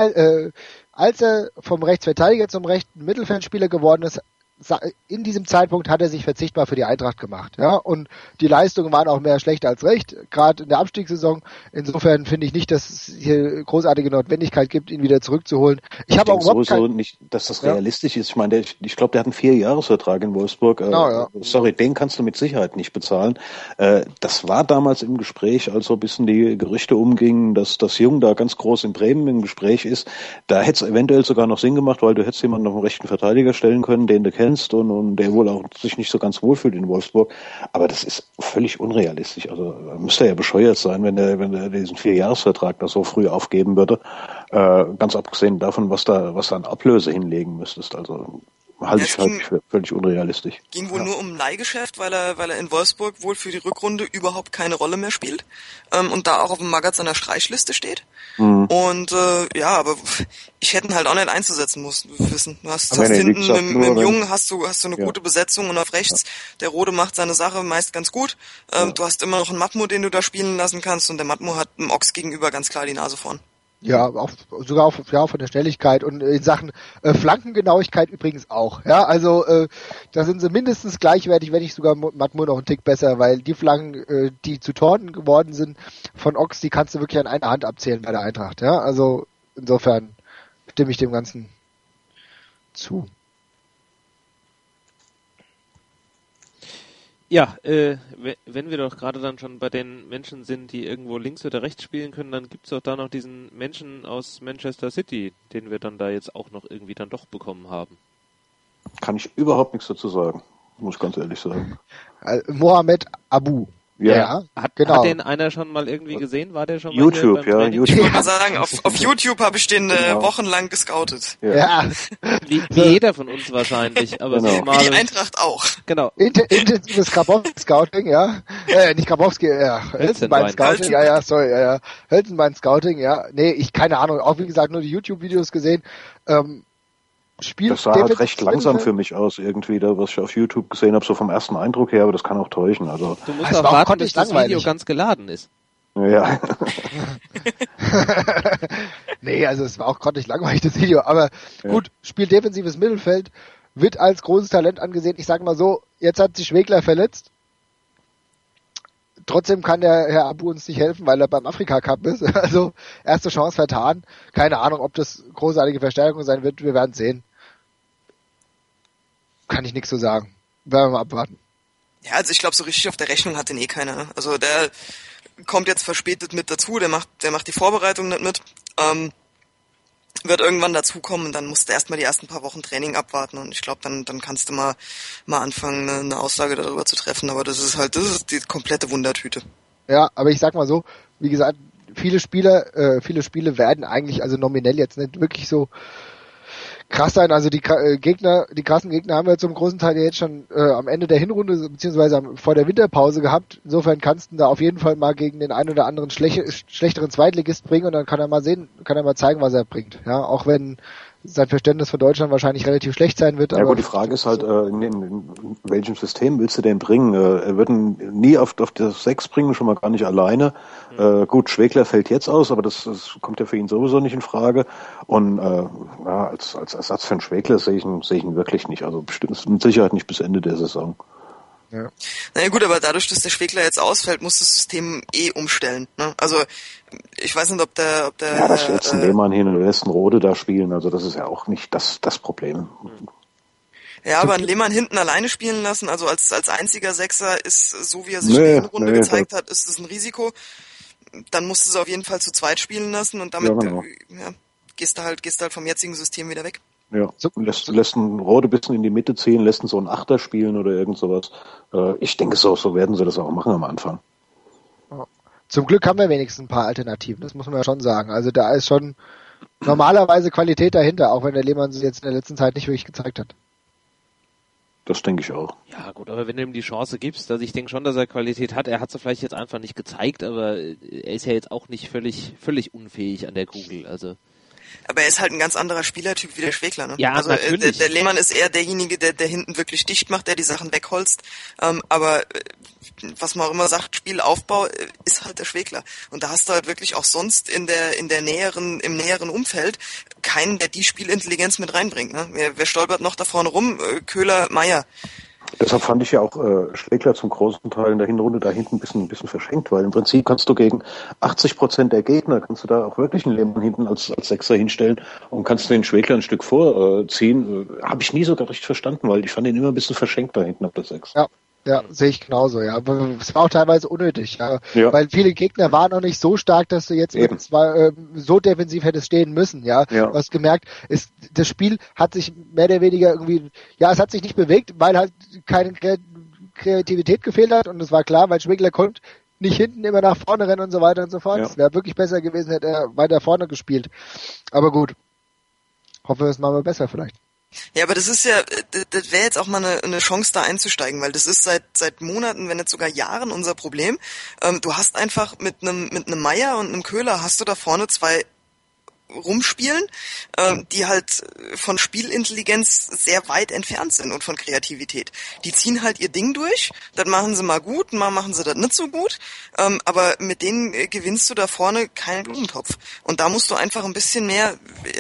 als er vom Rechtsverteidiger zum rechten Mittelfeldspieler geworden ist, in diesem Zeitpunkt hat er sich verzichtbar für die Eintracht gemacht. Ja, und die Leistungen waren auch mehr schlecht als recht, gerade in der Abstiegssaison. Insofern finde ich nicht, dass es hier großartige Notwendigkeit gibt, ihn wieder zurückzuholen. Ich habe auch überhaupt sowieso nicht, dass das realistisch ist. Ich meine, ich glaube, der hat einen 4-Jahres-Vertrag in Wolfsburg. Sorry, den kannst du mit Sicherheit nicht bezahlen. Das war damals im Gespräch, als so ein bisschen die Gerüchte umgingen, dass das Jung da ganz groß in Bremen im Gespräch ist. Da hätte es eventuell sogar noch Sinn gemacht, weil du hättest jemanden auf den rechten Verteidiger stellen können, den du kennst und der wohl auch sich nicht so ganz wohlfühlt in Wolfsburg. Aber das ist völlig unrealistisch. Also müsste er ja bescheuert sein, wenn er diesen 4-Jahres-Vertrag da so früh aufgeben würde. Ganz abgesehen davon, was da an Ablöse hinlegen müsstest. Also halte ich für völlig unrealistisch. Ging wohl nur um ein Leihgeschäft, weil er in Wolfsburg wohl für die Rückrunde überhaupt keine Rolle mehr spielt und da auch auf dem Magath seiner Streichliste steht. Und aber ich hätte ihn halt auch nicht einzusetzen wissen. Du hast hinten mit dem Jungen hast du eine gute Besetzung und auf rechts der Rode macht seine Sache meist ganz gut. Du hast immer noch einen Matmo, den du da spielen lassen kannst und der Matmo hat dem Ochs gegenüber ganz klar die Nase vorn. Ja, sogar von der Schnelligkeit und in Sachen Flankengenauigkeit übrigens auch. Ja, also da sind sie mindestens gleichwertig, wenn nicht sogar Matmo noch einen Tick besser, weil die Flanken, die zu Toren geworden sind von Ochs, die kannst du wirklich an einer Hand abzählen bei der Eintracht. Ja, also insofern stimme ich dem Ganzen zu. Ja, wenn wir doch gerade dann schon bei den Menschen sind, die irgendwo links oder rechts spielen können, dann gibt's doch da noch diesen Menschen aus Manchester City, den wir dann da jetzt auch noch irgendwie dann doch bekommen haben. Kann ich überhaupt nichts dazu sagen, muss ich ganz ehrlich sagen. Mohamed Abu. Ja, hat den einer schon mal irgendwie gesehen? War der schon mal YouTube, hier beim YouTube. Ich wollte mal sagen, auf YouTube habe ich den wochenlang gescoutet. Ja. Wie jeder von uns wahrscheinlich, aber so mal. Die Eintracht auch. Genau. Intensives Grabowski-Scouting, ja. Nicht Grabowski, Hölzenbein-Scouting, Hölzenbein-Scouting, ja. Nee, keine Ahnung, auch wie gesagt nur die YouTube-Videos gesehen. Das sah halt recht langsam für mich aus, irgendwie, da, was ich auf YouTube gesehen habe, so vom ersten Eindruck her, aber das kann auch täuschen. Also du musst auch warten, bis das Video ganz geladen ist. Ja. Nee, also es war auch grottig langweilig, das Video, aber gut, spielt defensives Mittelfeld, wird als großes Talent angesehen. Ich sag mal so, jetzt hat sich Schwegler verletzt. Trotzdem kann der Herr Abu uns nicht helfen, weil er beim Afrika Cup ist. Also erste Chance vertan. Keine Ahnung, ob das großartige Verstärkung sein wird. Wir werden sehen. Kann ich nichts zu sagen. Werden wir mal abwarten. Ja, also ich glaube, so richtig auf der Rechnung hat den keiner. Also der kommt jetzt verspätet mit dazu. Der macht die Vorbereitung nicht mit. Wird irgendwann dazukommen und dann musst du erstmal die ersten paar Wochen Training abwarten und ich glaube, dann kannst du mal anfangen, eine Aussage darüber zu treffen, aber das ist die komplette Wundertüte. Ja, aber ich sag mal so, wie gesagt, viele Spiele werden eigentlich also nominell jetzt nicht wirklich so krass sein, also die krassen Gegner haben wir zum großen Teil jetzt schon am Ende der Hinrunde beziehungsweise vor der Winterpause gehabt. Insofern kannst du da auf jeden Fall mal gegen den einen oder anderen schlechteren Zweitligist bringen und dann kann er mal zeigen, was er bringt. Ja, auch wenn sein Verständnis von Deutschland wahrscheinlich relativ schlecht sein wird. Ja gut, die Frage ist halt, in welchem System willst du den bringen? Er wird ihn nie auf das 6 bringen, schon mal gar nicht alleine. Gut, Schwegler fällt jetzt aus, aber das kommt ja für ihn sowieso nicht in Frage. Und als Ersatz für einen Schwegler sehe ich ihn wirklich nicht. Also bestimmt mit Sicherheit nicht bis Ende der Saison. Ja. Naja gut, aber dadurch, dass der Schwegler jetzt ausfällt, muss das System umstellen. Ne? Also ich weiß nicht, ob der ja, da stellst einen Lehmann hin und du lässt einen Rode da spielen, also das ist ja auch nicht das Problem. Ja, aber einen Lehmann hinten alleine spielen lassen, also als einziger Sechser ist, so wie er sich in der Hinrunde gezeigt hat, ist es ein Risiko. Dann musst du es auf jeden Fall zu zweit spielen lassen und damit gehst du halt vom jetzigen System wieder weg. Ja, lässt einen Rode ein bisschen in die Mitte ziehen, lässt einen so einen Achter spielen oder irgend sowas. Ich denke, so werden sie das auch machen am Anfang. Zum Glück haben wir wenigstens ein paar Alternativen, das muss man ja schon sagen. Also da ist schon normalerweise Qualität dahinter, auch wenn der Lehmann sie jetzt in der letzten Zeit nicht wirklich gezeigt hat. Das denke ich auch. Ja gut, aber wenn du ihm die Chance gibst, also ich denke schon, dass er Qualität hat. Er hat sie vielleicht jetzt einfach nicht gezeigt, aber er ist ja jetzt auch nicht völlig unfähig an der Kugel, also. Aber er ist halt ein ganz anderer Spielertyp wie der Schwegler, ne? Ja, also natürlich. Der Lehmann ist eher derjenige, der hinten wirklich dicht macht, der die Sachen wegholzt. Aber was man auch immer sagt, Spielaufbau ist halt der Schwegler. Und da hast du halt wirklich auch sonst im näheren Umfeld keinen, der die Spielintelligenz mit reinbringt. Ne? Wer stolpert noch da vorne rum? Köhler, Meier. Deshalb fand ich ja auch Schwegler zum großen Teil in der Hinrunde da hinten ein bisschen verschenkt, weil im Prinzip kannst du gegen 80% der Gegner, kannst du da auch wirklich einen Lehmann hinten als Sechser hinstellen und kannst den Schwegler ein Stück vorziehen. Habe ich nie so richtig verstanden, weil ich fand ihn immer ein bisschen verschenkt da hinten auf der 6. Ja, sehe ich genauso, ja. Aber es war auch teilweise unnötig, ja. Weil viele Gegner waren noch nicht so stark, dass du jetzt so defensiv hättest stehen müssen, ja. Du hast gemerkt, das Spiel hat sich mehr oder weniger irgendwie, es hat sich nicht bewegt, weil halt keine Kreativität gefehlt hat und es war klar, weil Schwegler konnte nicht hinten immer nach vorne rennen und so weiter und so fort. Es wäre wirklich besser gewesen, hätte er weiter vorne gespielt. Aber gut. Hoffen wir es mal besser vielleicht. Ja, aber das wäre jetzt auch mal eine Chance, da einzusteigen, weil das ist seit Monaten, wenn nicht sogar Jahren unser Problem. Du hast einfach mit einem Meier und einem Köhler hast du da vorne zwei rumspielen, die halt von Spielintelligenz sehr weit entfernt sind und von Kreativität. Die ziehen halt ihr Ding durch, das machen sie mal gut, mal machen sie das nicht so gut, aber mit denen gewinnst du da vorne keinen Blumentopf. Und da musst du einfach ein bisschen mehr,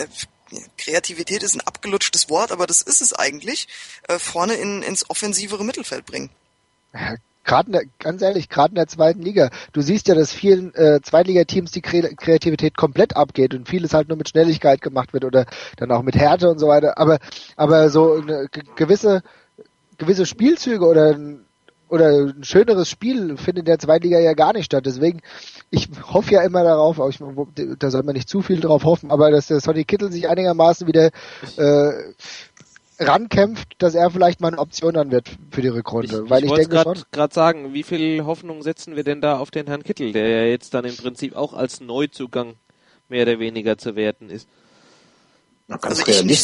Kreativität ist ein abgelutschtes Wort, aber das ist es eigentlich, vorne ins offensivere Mittelfeld bringen. Ja, ganz ehrlich, gerade in der zweiten Liga. Du siehst ja, dass vielen Zweitligateams die Kreativität komplett abgeht und vieles halt nur mit Schnelligkeit gemacht wird oder dann auch mit Härte und so weiter. Aber so eine gewisse Spielzüge oder ein schöneres Spiel findet in der Zweitliga ja gar nicht statt. Deswegen, ich hoffe ja immer darauf, da soll man nicht zu viel drauf hoffen, aber dass der Sonny Kittel sich einigermaßen wieder rankämpft, dass er vielleicht mal eine Option dann wird für die Rückrunde. Ich wollte gerade sagen, wie viel Hoffnung setzen wir denn da auf den Herrn Kittel, der ja jetzt dann im Prinzip auch als Neuzugang mehr oder weniger zu werten ist? Ganz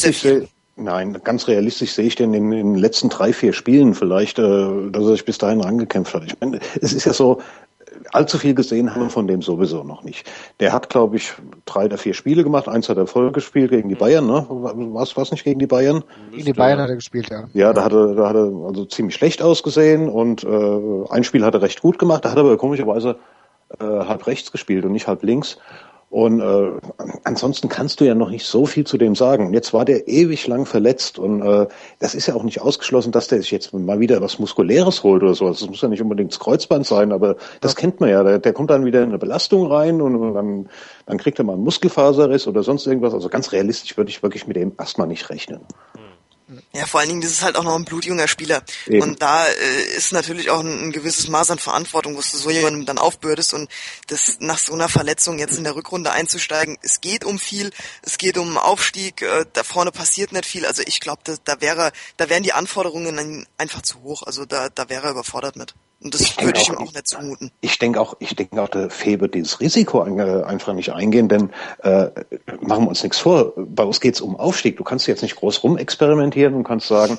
realistisch sehe ich den in den letzten 3-4 Spielen vielleicht, dass er sich bis dahin rangekämpft hat. Ich meine, es ist ja so, allzu viel gesehen haben wir von dem sowieso noch nicht. Der hat, glaube ich, 3 oder 4 Spiele gemacht. 1 hat er voll gespielt gegen die Bayern, ne? Was nicht gegen die Bayern? Gegen die Bayern hat er gespielt, ja. Ja, da hat er also ziemlich schlecht ausgesehen und ein Spiel hat er recht gut gemacht. Da hat er aber komischerweise halb rechts gespielt und nicht halb links. Und ansonsten kannst du ja noch nicht so viel zu dem sagen. Jetzt war der ewig lang verletzt und das ist ja auch nicht ausgeschlossen, dass der sich jetzt mal wieder was Muskuläres holt oder so. Das muss ja nicht unbedingt das Kreuzband sein, aber das kennt man ja. Der kommt dann wieder in eine Belastung rein und dann kriegt er mal einen Muskelfaserriss oder sonst irgendwas. Also ganz realistisch würde ich wirklich mit dem erstmal nicht rechnen. Ja, vor allen Dingen, das ist halt auch noch ein blutjunger Spieler. Eben. Und da ist natürlich auch ein gewisses Maß an Verantwortung, was du so jemandem dann aufbürdest. Und das nach so einer Verletzung jetzt in der Rückrunde einzusteigen, es geht um viel, es geht um Aufstieg, da vorne passiert nicht viel. Also ich glaube, da wären die Anforderungen einfach zu hoch. Also da wäre er überfordert mit. Und das würde ich ihm auch nicht zumuten. Ich denke auch, der Fee wird dieses Risiko einfach nicht eingehen, denn machen wir uns nichts vor. Bei uns geht's um Aufstieg. Du kannst jetzt nicht groß rumexperimentieren und kannst sagen,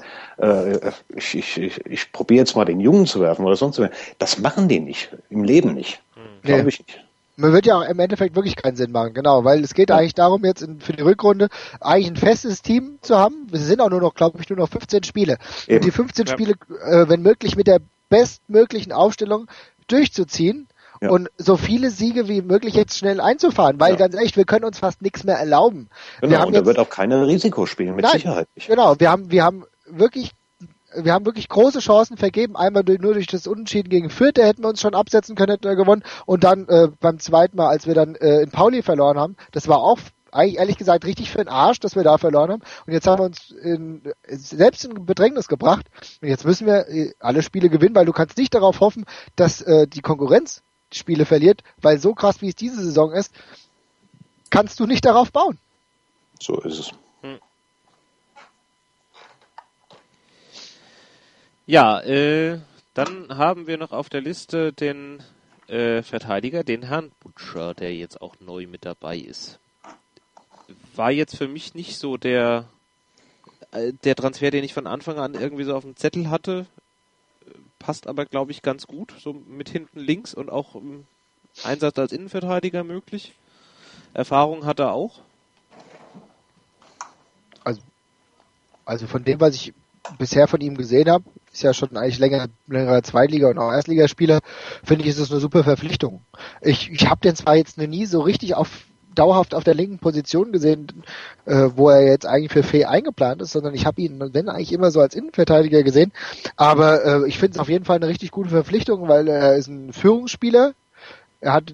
ich probiere jetzt mal den Jungen zu werfen oder sonst was. Das machen die nicht. Im Leben nicht. Glaube ich nicht. Man wird ja auch im Endeffekt wirklich keinen Sinn machen, genau, weil es geht eigentlich darum, jetzt für die Rückrunde eigentlich ein festes Team zu haben. Es sind auch nur noch, glaube ich, 15 Spiele. Eben. Und die 15 Spiele, wenn möglich, mit der bestmöglichen Aufstellung durchzuziehen und so viele Siege wie möglich jetzt schnell einzufahren, weil ganz ehrlich, wir können uns fast nichts mehr erlauben. Genau, und da wird auch keiner Risiko spielen, mit Sicherheit nicht. Genau, wir haben wirklich große Chancen vergeben. Einmal nur durch das Unentschieden gegen Fürth, da hätten wir uns schon absetzen können, hätten wir gewonnen. Und dann beim zweiten Mal, als wir dann in Pauli verloren haben, das war auch eigentlich ehrlich gesagt richtig für den Arsch, dass wir da verloren haben. Und jetzt haben wir uns selbst in Bedrängnis gebracht. Und jetzt müssen wir alle Spiele gewinnen, weil du kannst nicht darauf hoffen, dass die Konkurrenz die Spiele verliert, weil so krass, wie es diese Saison ist, kannst du nicht darauf bauen. So ist es. Ja, dann haben wir noch auf der Liste den Verteidiger, den Herrn Butcher, der jetzt auch neu mit dabei ist. War jetzt für mich nicht so der Transfer, den ich von Anfang an irgendwie so auf dem Zettel hatte. Passt aber, glaube ich, ganz gut, so mit hinten links und auch Einsatz als Innenverteidiger möglich. Erfahrung hat er auch. Also von dem, was ich bisher von ihm gesehen habe, ist ja schon eigentlich längerer Zweitliga- und auch Erstligaspieler, finde ich, ist es eine super Verpflichtung. Ich habe den zwar jetzt nie so richtig dauerhaft auf der linken Position gesehen, wo er jetzt eigentlich für Fee eingeplant ist, sondern ich habe ihn, wenn eigentlich immer so als Innenverteidiger gesehen, aber ich finde es auf jeden Fall eine richtig gute Verpflichtung, weil er ist ein Führungsspieler, er hat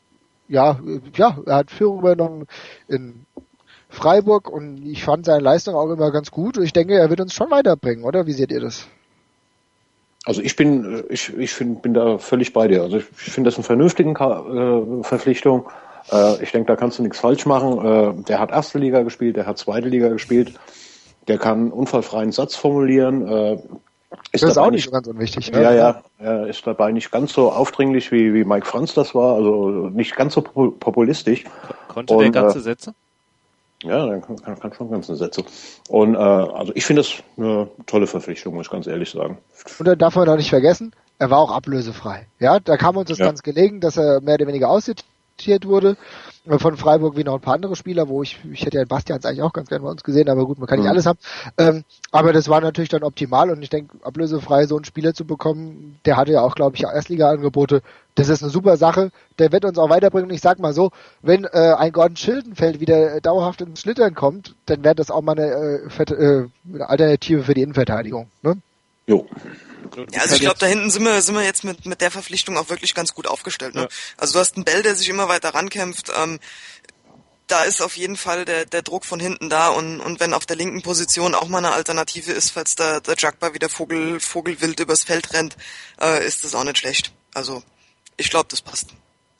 Führung übernommen in Freiburg und ich fand seine Leistung auch immer ganz gut und ich denke, er wird uns schon weiterbringen, oder? Wie seht ihr das? Also ich bin da völlig bei dir. Also ich finde das eine vernünftige Verpflichtung. Ich denke, da kannst du nichts falsch machen. Der hat erste Liga gespielt, der hat zweite Liga gespielt, der kann unfallfreien Satz formulieren. Das ist auch nicht so ganz unwichtig. Ne? Ja, er ist dabei nicht ganz so aufdringlich wie Mike Franz das war, also nicht ganz so populistisch. Konnte der ganze Sätze? Ja, der kann schon ganze Sätze. Und also ich finde das eine tolle Verpflichtung, muss ich ganz ehrlich sagen. Und dann darf man noch nicht vergessen, er war auch ablösefrei. Ja, da kam uns das ganz gelegen, dass er mehr oder weniger aussortiert wurde von Freiburg wie noch ein paar andere Spieler, wo ich hätte ja Bastians eigentlich auch ganz gerne bei uns gesehen, aber gut, man kann nicht alles haben. Aber das war natürlich dann optimal und ich denke, ablösefrei so einen Spieler zu bekommen, der hatte ja auch, glaube ich, Erstliga-Angebote, das ist eine super Sache, der wird uns auch weiterbringen. Ich sag mal so, wenn ein Gordon Schildenfeld wieder dauerhaft ins Schlittern kommt, dann wäre das auch mal eine Alternative für die Innenverteidigung. Ne? Jo. Ja, also ich glaube, da hinten sind wir jetzt mit der Verpflichtung auch wirklich ganz gut aufgestellt. Ne? Ja. Also du hast einen Bell, der sich immer weiter rankämpft. Da ist auf jeden Fall der Druck von hinten da und wenn auf der linken Position auch mal eine Alternative ist, falls der Jagba wieder Vogelwild übers Feld rennt, ist das auch nicht schlecht. Also ich glaube, das passt.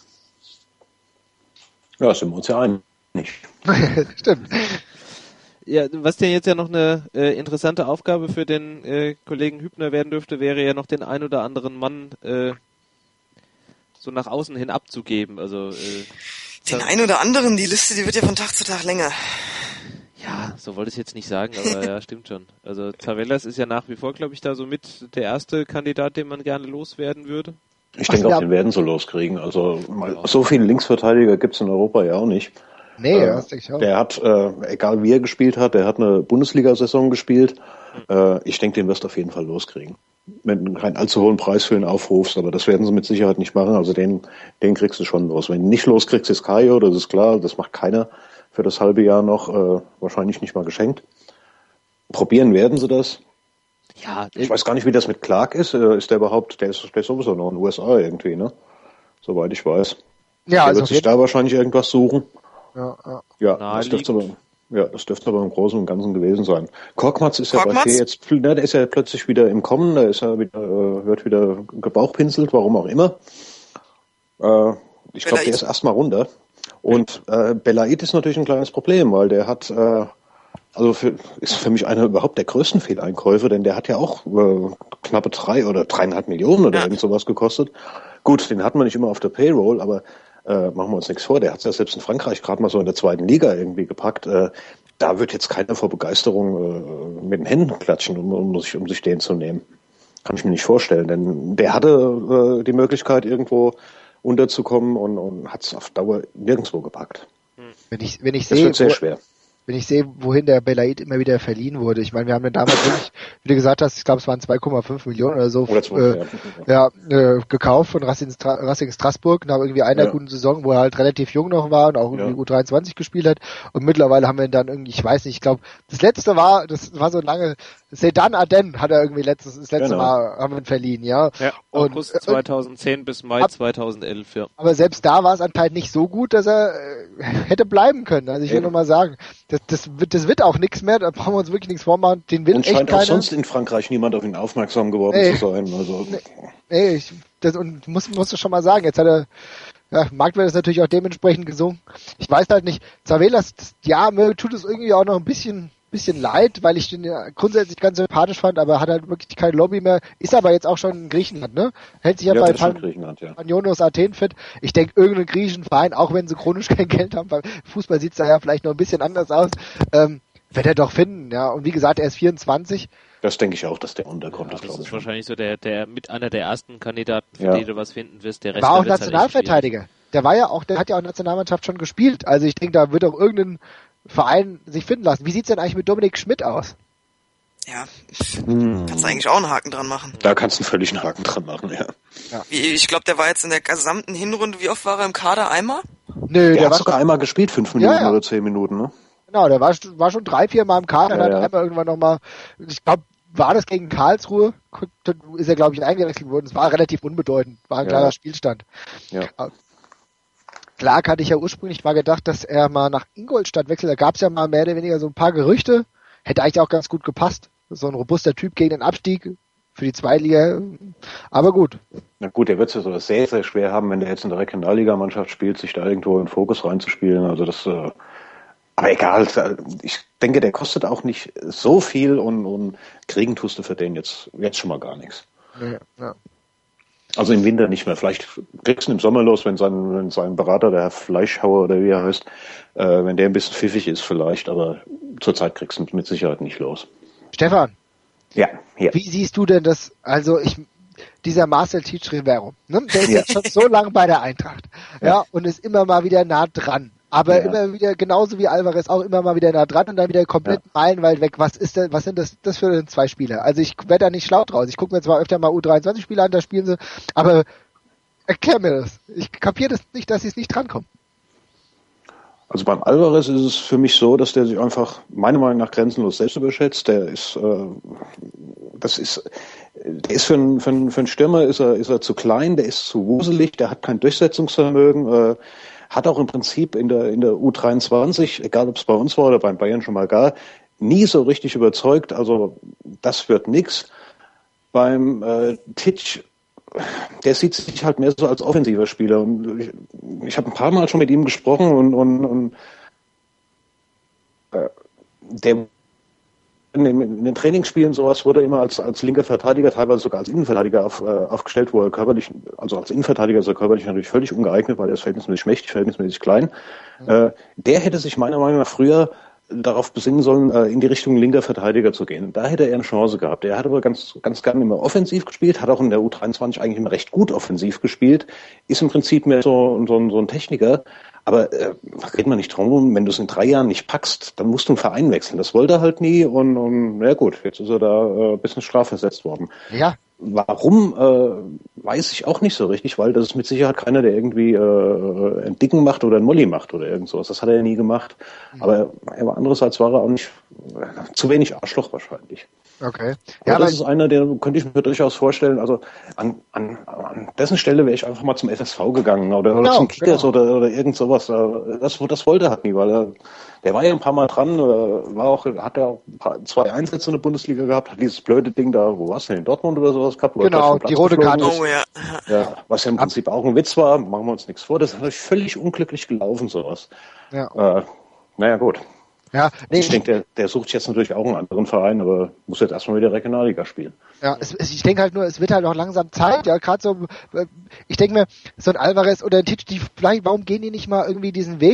Ja, sind wir uns ja einig. Stimmt. Ja, was ja jetzt ja noch eine interessante Aufgabe für den Kollegen Hübner werden dürfte, wäre ja noch den ein oder anderen Mann so nach außen hin abzugeben. Also den ein oder anderen, die Liste, die wird ja von Tag zu Tag länger. Ja, so wollte ich es jetzt nicht sagen, aber ja, stimmt schon. Also Zavellas ist ja nach wie vor, glaube ich, da so mit der erste Kandidat, den man gerne loswerden würde. Ich denke auch, den werden sie loskriegen. Also so viele Linksverteidiger gibt's in Europa ja auch nicht. Nee, das denke ich auch. Der hat, egal wie er gespielt hat, der hat eine Bundesliga-Saison gespielt. Ich denke, den wirst du auf jeden Fall loskriegen. Wenn du keinen allzu hohen Preis für ihn aufrufst, aber das werden sie mit Sicherheit nicht machen. Also den kriegst du schon los. Wenn du ihn nicht loskriegst, ist Kajo, das ist klar, das macht keiner für das halbe Jahr noch, wahrscheinlich nicht mal geschenkt. Probieren werden sie das. Ja, ich weiß gar nicht, wie das mit Clark ist. Ist der überhaupt, der ist sowieso noch in den USA irgendwie, ne? Soweit ich weiß. Ja, der wird sich da wahrscheinlich irgendwas suchen. Ja, das dürfte aber im Großen und Ganzen gewesen sein. Korkmaz ist ja bei Fee jetzt, der ist ja plötzlich wieder im Kommen, da ist er wieder, wird wieder gebauchpinselt, warum auch immer. Ich glaube, der ist erstmal runter. Und Belaid ist natürlich ein kleines Problem, weil der hat, ist für mich einer überhaupt der größten Fehleinkäufe, denn der hat ja auch knappe 3 oder 3,5 Millionen oder irgend sowas gekostet. Gut, den hat man nicht immer auf der Payroll, aber machen wir uns nichts vor, der hat es ja selbst in Frankreich gerade mal so in der zweiten Liga irgendwie gepackt. Da wird jetzt keiner vor Begeisterung mit den Händen klatschen, um sich den zu nehmen. Kann ich mir nicht vorstellen, denn der hatte die Möglichkeit irgendwo unterzukommen und hat es auf Dauer nirgendwo gepackt. Wenn ich Das sehe, wird sehr schwer. Wenn ich sehe, wohin der Belaid immer wieder verliehen wurde. Ich meine, wir haben den damals wirklich, wie du gesagt hast, ich glaube, es waren 2,5 Millionen oder so, gekauft von Racing Straßburg nach irgendwie einer guten Saison, wo er halt relativ jung noch war und auch irgendwie U23 gespielt hat. Und mittlerweile haben wir ihn dann irgendwie, ich weiß nicht, ich glaube, das war so lange, Sedan Ardennes hat er irgendwie das letzte Mal haben wir ihn verliehen, ja. Und August 2010 bis Mai 2011, ja. Aber selbst da war es anscheinend nicht so gut, dass er hätte bleiben können. Also ich will nur mal sagen, das wird auch nichts mehr, da brauchen wir uns wirklich nichts vormachen. Den will und echt scheint keiner. Auch sonst in Frankreich niemand auf ihn aufmerksam geworden zu sein. Also. Und musst du schon mal sagen, jetzt hat er, Marktwert ist natürlich auch dementsprechend gesunken. Ich weiß halt nicht, Zavelas, mir tut es irgendwie auch noch ein bisschen leid, weil ich den ja grundsätzlich ganz sympathisch fand, aber hat halt wirklich keine Lobby mehr. Ist aber jetzt auch schon in Griechenland, ne? Hält sich ja bei Panionos Athen fit. Ich denke, irgendeinen griechischen Verein, auch wenn sie chronisch kein Geld haben, beim Fußball sieht's da ja vielleicht noch ein bisschen anders aus, wird er doch finden, ja. Und wie gesagt, er ist 24. Das denke ich auch, dass der unterkommt. Das ist wahrscheinlich so der mit einer der ersten Kandidaten, für die du was finden wirst. Der Rest war auch Nationalverteidiger. Der hat ja auch Nationalmannschaft schon gespielt. Also ich denke, da wird auch irgendein Verein sich finden lassen. Wie sieht's denn eigentlich mit Dominik Schmidt aus? Ja, kannst du eigentlich auch einen Haken dran machen. Da kannst du einen völligen Haken dran machen, ja. Ich glaube, der war jetzt in der gesamten Hinrunde, wie oft war er im Kader? Einmal? Nö, der hat sogar einmal gespielt, 5 Minuten oder 10 Minuten, ne? Genau, der war schon 3-4 Mal im Kader, dann hat einmal irgendwann nochmal, ich glaube, war das gegen Karlsruhe, ist er, glaube ich, eingewechselt worden. Es war relativ unbedeutend, war ein kleiner Spielstand. Ja. Klar hatte ich ja ursprünglich mal gedacht, dass er mal nach Ingolstadt wechselt. Da gab es ja mal mehr oder weniger so ein paar Gerüchte. Hätte eigentlich auch ganz gut gepasst. So ein robuster Typ gegen den Abstieg für die Zweitliga. Aber gut. Na gut, der wird es ja so sehr, sehr schwer haben, wenn der jetzt in der Regionalligamannschaft spielt, sich da irgendwo in den Fokus reinzuspielen. Also das, aber egal. Ich denke, der kostet auch nicht so viel und kriegen tust du für den jetzt schon mal gar nichts. Ja. Also im Winter nicht mehr. Vielleicht kriegst du ihn im Sommer los, wenn sein Berater, der Herr Fleischhauer oder wie er heißt, wenn der ein bisschen pfiffig ist vielleicht, aber zurzeit kriegst du ihn mit Sicherheit nicht los. Stefan. Ja. Wie siehst du denn das, dieser Marcel Tietz-Rivero, ne? Der ist jetzt schon so lange bei der Eintracht, und ist immer mal wieder nah dran. Aber immer wieder, genauso wie Alvarez, auch immer mal wieder nah dran und dann wieder komplett meilenweit weg. Was sind das für 2 Spieler? Also ich werde da nicht schlau draus. Ich gucke mir zwar öfter mal U23-Spiele an, da spielen sie, aber erklär mir das. Ich kapiere das nicht, dass sie es nicht drankommen. Also beim Alvarez ist es für mich so, dass der sich einfach meiner Meinung nach grenzenlos selbst überschätzt. Der ist für einen Stürmer ist er zu klein, der ist zu wuselig, der hat kein Durchsetzungsvermögen, hat auch im Prinzip in der U23, egal ob es bei uns war oder beim Bayern schon mal gar, nie so richtig überzeugt. Also das wird nix. Beim Titsch, der sieht sich halt mehr so als offensiver Spieler. Und ich habe ein paar Mal schon mit ihm gesprochen und der in den Trainingsspielen sowas wurde immer als linker Verteidiger, teilweise sogar als Innenverteidiger aufgestellt, wo er körperlich, also als Innenverteidiger ist er körperlich natürlich völlig ungeeignet, weil er ist verhältnismäßig mächtig, verhältnismäßig klein. Der hätte sich meiner Meinung nach früher darauf besinnen sollen, in die Richtung linker Verteidiger zu gehen. Da hätte er eine Chance gehabt. Er hat aber ganz gerne immer offensiv gespielt, hat auch in der U23 eigentlich immer recht gut offensiv gespielt, ist im Prinzip mehr so ein Techniker. Aber reden wir nicht drum, wenn du es in 3 Jahren nicht packst, dann musst du einen Verein wechseln. Das wollte er halt nie und ja gut, jetzt ist er da ein bisschen strafversetzt worden. Ja. Warum, weiß ich auch nicht so richtig, weil das ist mit Sicherheit keiner, der irgendwie einen Dicken macht oder einen Molly macht oder irgend sowas. Das hat er ja nie gemacht. Aber andererseits war er auch nicht zu wenig Arschloch wahrscheinlich. Okay. Ja, das ist einer, der könnte ich mir durchaus vorstellen, also an dessen Stelle wäre ich einfach mal zum FSV gegangen oder zum Kickers oder irgend sowas. Das wollte er halt nie, weil der war ja ein paar Mal dran, hat ja auch 2 Einsätze in der Bundesliga gehabt, hat dieses blöde Ding da, wo war's denn, in Dortmund oder sowas gehabt? Genau, die rote Karte. Oh ja. Ja, was ja im Prinzip auch ein Witz war, machen wir uns nichts vor, das ist natürlich völlig unglücklich gelaufen, sowas. Ja. Naja, gut. Ja, nee, ich denke, der sucht jetzt natürlich auch einen anderen Verein, aber muss jetzt erstmal wieder Regionalliga spielen. Ja, ich denke halt nur, es wird halt auch langsam Zeit, ja, gerade so, ich denke mir, so ein Alvarez oder ein Titsch, warum gehen die nicht mal irgendwie diesen Weg,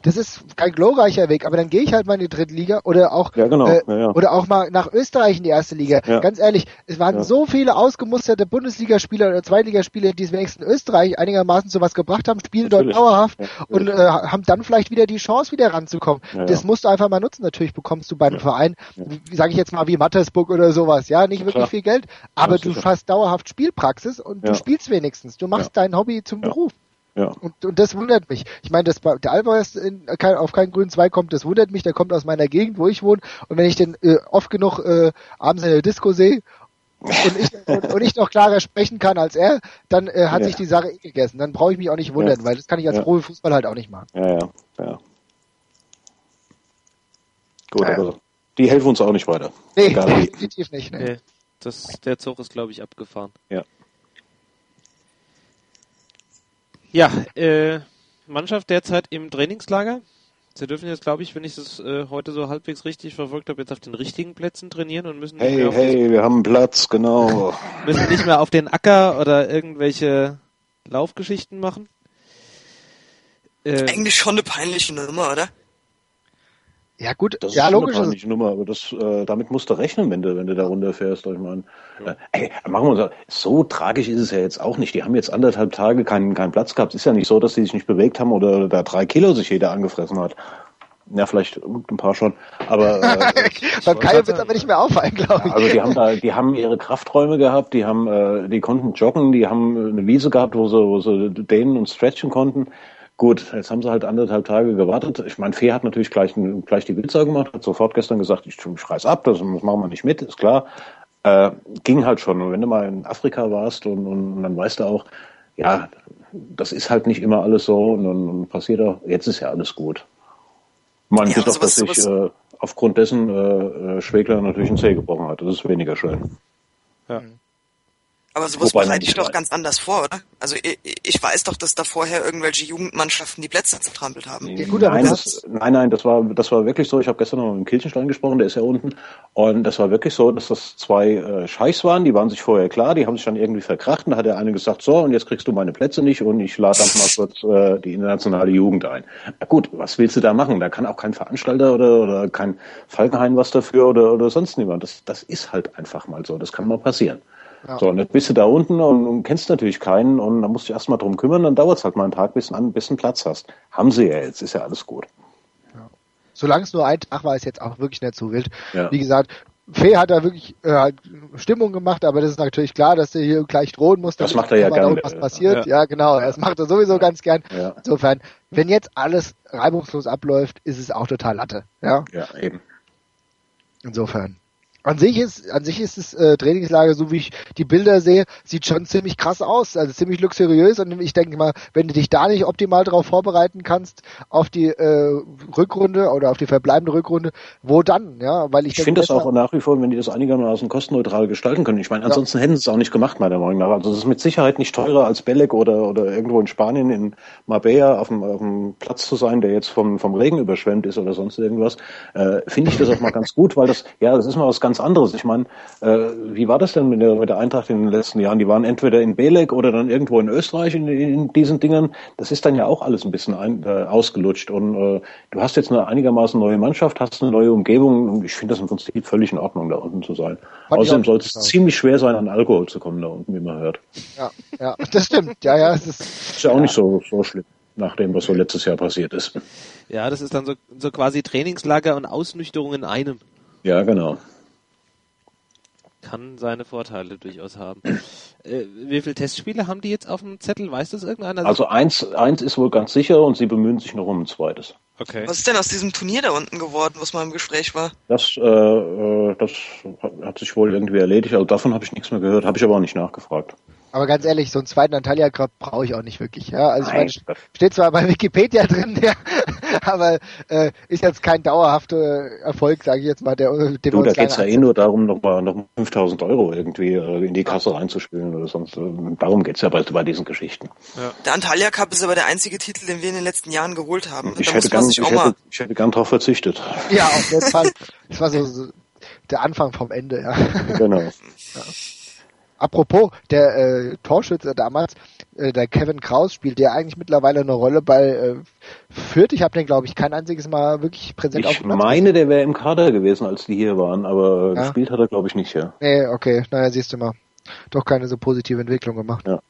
das ist kein glorreicher Weg, aber dann gehe ich halt mal in die dritte Liga oder auch oder auch mal nach Österreich in die erste Liga. Ja. Ganz ehrlich, es waren so viele ausgemusterte Bundesligaspieler oder Zweitligaspieler, die wenigstens in Österreich einigermaßen sowas gebracht haben, spielen natürlich dort dauerhaft und haben dann vielleicht wieder die Chance, wieder ranzukommen. Ja. Das musst du einfach mal nutzen. Natürlich bekommst du bei einem Verein, sage ich jetzt mal wie Mattersburg oder sowas, nicht wirklich viel Geld, aber du hast dauerhaft Spielpraxis und du spielst wenigstens. Du machst dein Hobby zum Beruf. Ja. Und das wundert mich. Ich meine, dass der Alvarez auf keinen grünen Zweig kommt, das wundert mich. Der kommt aus meiner Gegend, wo ich wohne. Und wenn ich den oft genug abends in der Disco sehe und ich noch klarer sprechen kann als er, dann hat sich die Sache gegessen. Dann brauche ich mich auch nicht wundern, weil das kann ich als Profifußballer halt auch nicht machen. Ja. Gut, aber die helfen uns auch nicht weiter. Nee, definitiv nicht. Nee. Der Zug ist, glaube ich, abgefahren. Ja, Mannschaft derzeit im Trainingslager. Sie dürfen jetzt, glaube ich, wenn ich das heute so halbwegs richtig verfolgt habe, jetzt auf den richtigen Plätzen trainieren und müssen nicht mehr wir haben Platz, genau. Müssen nicht mehr auf den Acker oder irgendwelche Laufgeschichten machen. Eigentlich schon eine peinliche Nummer, oder? Ja gut, das ist logisch. Eine peinliche Nummer, aber damit musst du rechnen, wenn du da runterfährst. Ich meine, machen wir uns so tragisch ist es ja jetzt auch nicht. Die haben jetzt 1,5 Tage keinen Platz gehabt. Es ist ja nicht so, dass die sich nicht bewegt haben oder da 3 Kilo sich jeder angefressen hat. Ja, vielleicht ein paar schon, aber beim Kai wird es aber nicht mehr auffallen, glaube ich. Also die haben ihre Krafträume gehabt, die konnten joggen, die haben eine Wiese gehabt, wo sie dehnen und stretchen konnten. Gut, jetzt haben sie halt 1,5 Tage gewartet. Ich meine, Fee hat natürlich gleich die Wildsau gemacht, hat sofort gestern gesagt, ich reiß ab, das machen wir nicht mit, ist klar. Ging halt schon. Und wenn du mal in Afrika warst und dann weißt du auch, das ist halt nicht immer alles so und passiert auch, jetzt ist ja alles gut. Man sieht doch, dass sich aufgrund dessen Schwegler natürlich ein Zeh gebrochen hat. Das ist weniger schön. Ja. Aber sowas bereite ich doch ganz anders vor, oder? Also ich weiß doch, dass da vorher irgendwelche Jugendmannschaften die Plätze zertrampelt haben. Ja, gut, aber nein, das war wirklich so. Ich habe gestern noch mit dem Kirchenstein gesprochen, der ist ja unten. Und das war wirklich so, dass das 2 Scheichs waren, die waren sich vorher klar, die haben sich dann irgendwie verkracht. Und da hat der eine gesagt, so, und jetzt kriegst du meine Plätze nicht und ich lade dann mal kurz die internationale Jugend ein. Na gut, was willst du da machen? Da kann auch kein Veranstalter oder kein Falkenhayn was dafür oder sonst niemand. Das ist halt einfach mal so. Das kann mal passieren. Ja. So, und jetzt bist du da unten und kennst natürlich keinen und dann musst du dich erstmal drum kümmern, dann dauert es halt mal einen Tag, bis du einen Platz hast. Haben sie ja jetzt, ist ja alles gut. Ja. Solange es nur ein Tag war, ist jetzt auch wirklich nicht so wild. Ja. Wie gesagt, Fee hat da wirklich Stimmung gemacht, aber das ist natürlich klar, dass der hier gleich drohen muss. Das macht er ja gerne. Was passiert. Ja, genau, das macht er sowieso ganz gern. Ja. Insofern, wenn jetzt alles reibungslos abläuft, ist es auch total Latte. Ja, eben. Insofern. An sich ist das Trainingslager, so wie ich die Bilder sehe, sieht schon ziemlich krass aus, also ziemlich luxuriös und ich denke mal, wenn du dich da nicht optimal darauf vorbereiten kannst, auf die Rückrunde oder auf die verbleibende Rückrunde, wo dann? Ja, weil ich finde das auch nach wie vor, wenn die das einigermaßen kostenneutral gestalten können. Ich meine, ansonsten hätten sie es auch nicht gemacht, meiner Meinung nach. Also es ist mit Sicherheit nicht teurer als Belek oder irgendwo in Spanien, in Marbella auf dem Platz zu sein, der jetzt vom Regen überschwemmt ist oder sonst irgendwas. Finde ich das auch mal ganz gut, weil das ist mal was ganz anderes. Ich meine, wie war das denn mit der Eintracht in den letzten Jahren? Die waren entweder in Belek oder dann irgendwo in Österreich in diesen Dingern. Das ist dann ja auch alles ein bisschen ausgelutscht. Und du hast jetzt eine einigermaßen neue Mannschaft, hast eine neue Umgebung. Und ich finde das im Prinzip völlig in Ordnung, da unten zu sein. Außerdem soll es ziemlich schwer sein, an Alkohol zu kommen da unten, wie man hört. Ja, das stimmt. Ja, es ist ja auch nicht so schlimm, nach dem, was so letztes Jahr passiert ist. Ja, das ist dann so quasi Trainingslager und Ausnüchterung in einem. Ja, genau. Kann seine Vorteile durchaus haben. Wie viele Testspiele haben die jetzt auf dem Zettel? Weiß das irgendeiner? Also eins ist wohl ganz sicher und sie bemühen sich noch um ein zweites. Okay. Was ist denn aus diesem Turnier da unten geworden, was mal im Gespräch war? Das hat sich wohl irgendwie erledigt. Also davon habe ich nichts mehr gehört, habe ich aber auch nicht nachgefragt. Aber ganz ehrlich, so einen zweiten Antalya Cup brauche ich auch nicht wirklich. Ja, also ich meine, steht zwar bei Wikipedia drin, ja, aber ist jetzt kein dauerhafter Erfolg, sage ich jetzt mal. Da geht's ja nur darum, noch 5.000 € irgendwie in die Kasse reinzuspielen oder sonst. Darum geht's ja bei diesen Geschichten. Ja. Der Antalya Cup ist aber der einzige Titel, den wir in den letzten Jahren geholt haben. Ich hätte gern darauf verzichtet. Ja, auf jeden Fall. Das war so der Anfang vom Ende, ja. Genau. Ja. Apropos, der Torschütze damals, der Kevin Kraus, spielt der eigentlich mittlerweile eine Rolle bei Fürth? Ich habe den, glaube ich, kein einziges Mal wirklich präsent Ich meine, der wäre im Kader gewesen, als die hier waren, aber gespielt hat er, glaube ich, nicht, ja. Nee, okay, naja, siehst du mal. Doch keine so positive Entwicklung gemacht. Ja.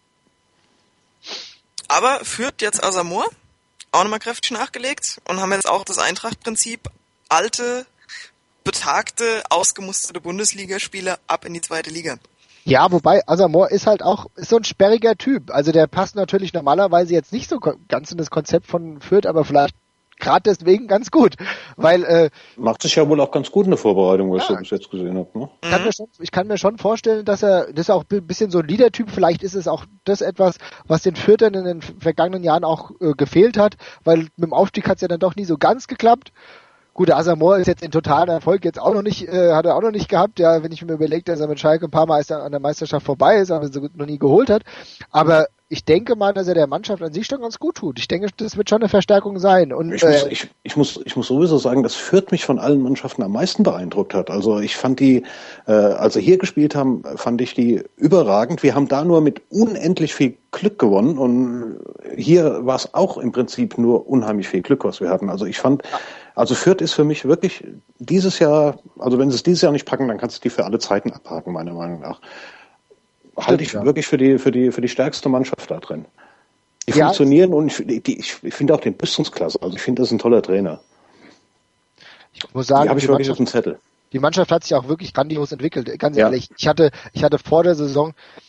Aber Fürth jetzt Asamoah, auch nochmal kräftig nachgelegt und haben jetzt auch das Eintracht-Prinzip, alte, betagte, ausgemusterte Bundesligaspieler ab in die zweite Liga. Ja, wobei Asamoah ist halt auch so ein sperriger Typ. Also der passt natürlich normalerweise jetzt nicht so ganz in das Konzept von Fürth, aber vielleicht gerade deswegen ganz gut, weil macht sich ja wohl auch ganz gut in der Vorbereitung, was ich bis jetzt gesehen habe. Ne? Ich kann mir schon vorstellen, dass das ist auch ein bisschen so ein Leader-Typ. Vielleicht ist es auch das etwas, was den Fürthern in den vergangenen Jahren auch gefehlt hat, weil mit dem Aufstieg hat es ja dann doch nie so ganz geklappt. Gut, der Asamoah ist jetzt in totalen Erfolg jetzt auch noch nicht, hat er auch noch nicht gehabt, ja, wenn ich mir überlege, dass er mit Schalke ein paar Mal an der Meisterschaft vorbei ist, aber sie noch nie geholt hat. Aber ich denke mal, dass er der Mannschaft an sich schon ganz gut tut. Ich denke, das wird schon eine Verstärkung sein. Und ich muss sowieso sagen, dass Fürth mich von allen Mannschaften am meisten beeindruckt hat. Also ich fand die, als sie hier gespielt haben, fand ich die überragend. Wir haben da nur mit unendlich viel Glück gewonnen und hier war es auch im Prinzip nur unheimlich viel Glück, was wir hatten. Also ich fand, Fürth ist für mich wirklich dieses Jahr, also wenn sie es dieses Jahr nicht packen, dann kannst du die für alle Zeiten abhaken, meiner Meinung nach. Halte ich wirklich für die stärkste Mannschaft da drin. Die funktionieren und ich finde auch den Büstens klasse. Also ich finde, das ist ein toller Trainer. Ich muss sagen, die habe ich wirklich auf dem Zettel. Die Mannschaft hat sich auch wirklich grandios entwickelt. Ganz ehrlich, ich hatte vor der Saison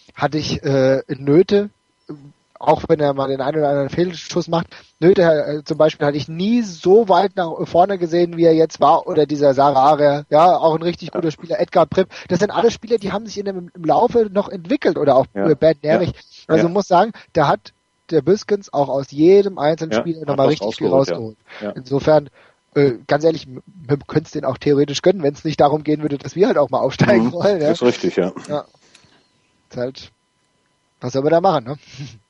Nöte, auch wenn er mal den einen oder anderen Fehlschuss macht. Nöte zum Beispiel hatte ich nie so weit nach vorne gesehen, wie er jetzt war. Oder dieser Sarare, ja, auch ein richtig guter Spieler, Edgar Pripp. Das sind alle Spieler, die haben sich im Laufe noch entwickelt. Oder auch Bernd Nerich. Ja. Also muss sagen, da hat der Büskens auch aus jedem einzelnen Spieler nochmal richtig viel rausgeholt. Ja. Insofern, ganz ehrlich, wir können es denen auch theoretisch gönnen, wenn es nicht darum gehen würde, dass wir halt auch mal aufsteigen wollen. Ja? Das ist richtig, ja. Ist halt, was soll man da machen, ne?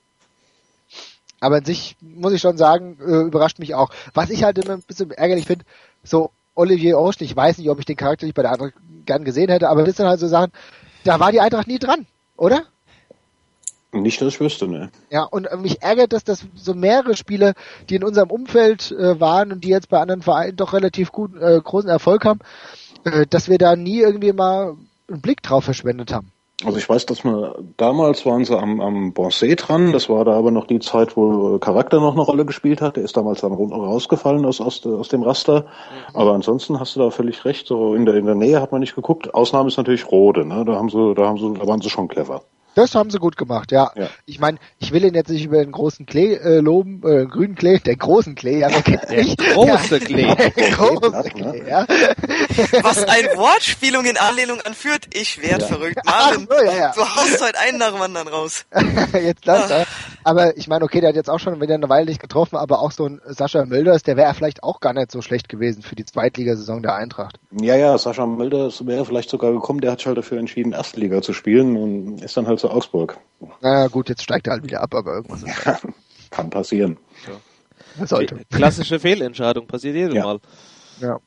Aber an sich muss ich schon sagen, überrascht mich auch. Was ich halt immer ein bisschen ärgerlich finde, so Olivier Osch, ich weiß nicht, ob ich den Charakter nicht bei der Eintracht gern gesehen hätte, aber das sind halt so Sachen, da war die Eintracht nie dran, oder? Nicht, dass ich wüsste, ne. Ja, und mich ärgert, dass das so mehrere Spieler, die in unserem Umfeld waren und die jetzt bei anderen Vereinen doch relativ großen Erfolg haben, dass wir da nie irgendwie mal einen Blick drauf verschwendet haben. Also ich weiß, dass damals waren sie am Bonset dran, das war da aber noch die Zeit, wo Charakter noch eine Rolle gespielt hat, der ist damals dann rausgefallen aus dem Raster, aber ansonsten hast du da völlig recht, so in der Nähe hat man nicht geguckt, Ausnahme ist natürlich Rode, ne? Da waren sie schon clever. Das haben sie gut gemacht, ja. Ich meine, ich will ihn jetzt nicht über den großen Klee loben, grünen Klee, der großen Klee, ja, der große Klee. Der große Klee, ja. Was ein Wortspielung in Anlehnung an Fürth. Ich werd verrückt. Marvin, du haust heute einen nach dem anderen raus. Jetzt lass er. Aber ich meine, okay, der hat jetzt auch schon wieder eine Weile nicht getroffen, aber auch so ein Sascha Mölders, der wäre vielleicht auch gar nicht so schlecht gewesen für die Zweitligasaison der Eintracht. Ja, Sascha Mölders wäre vielleicht sogar gekommen, der hat sich halt dafür entschieden, Erstliga zu spielen und ist dann halt zu Augsburg. Na gut, jetzt steigt er halt wieder ab, aber irgendwas ist ja, kann passieren. Ja. Sollte. Klassische Fehlentscheidung, passiert jedes Mal. Ja.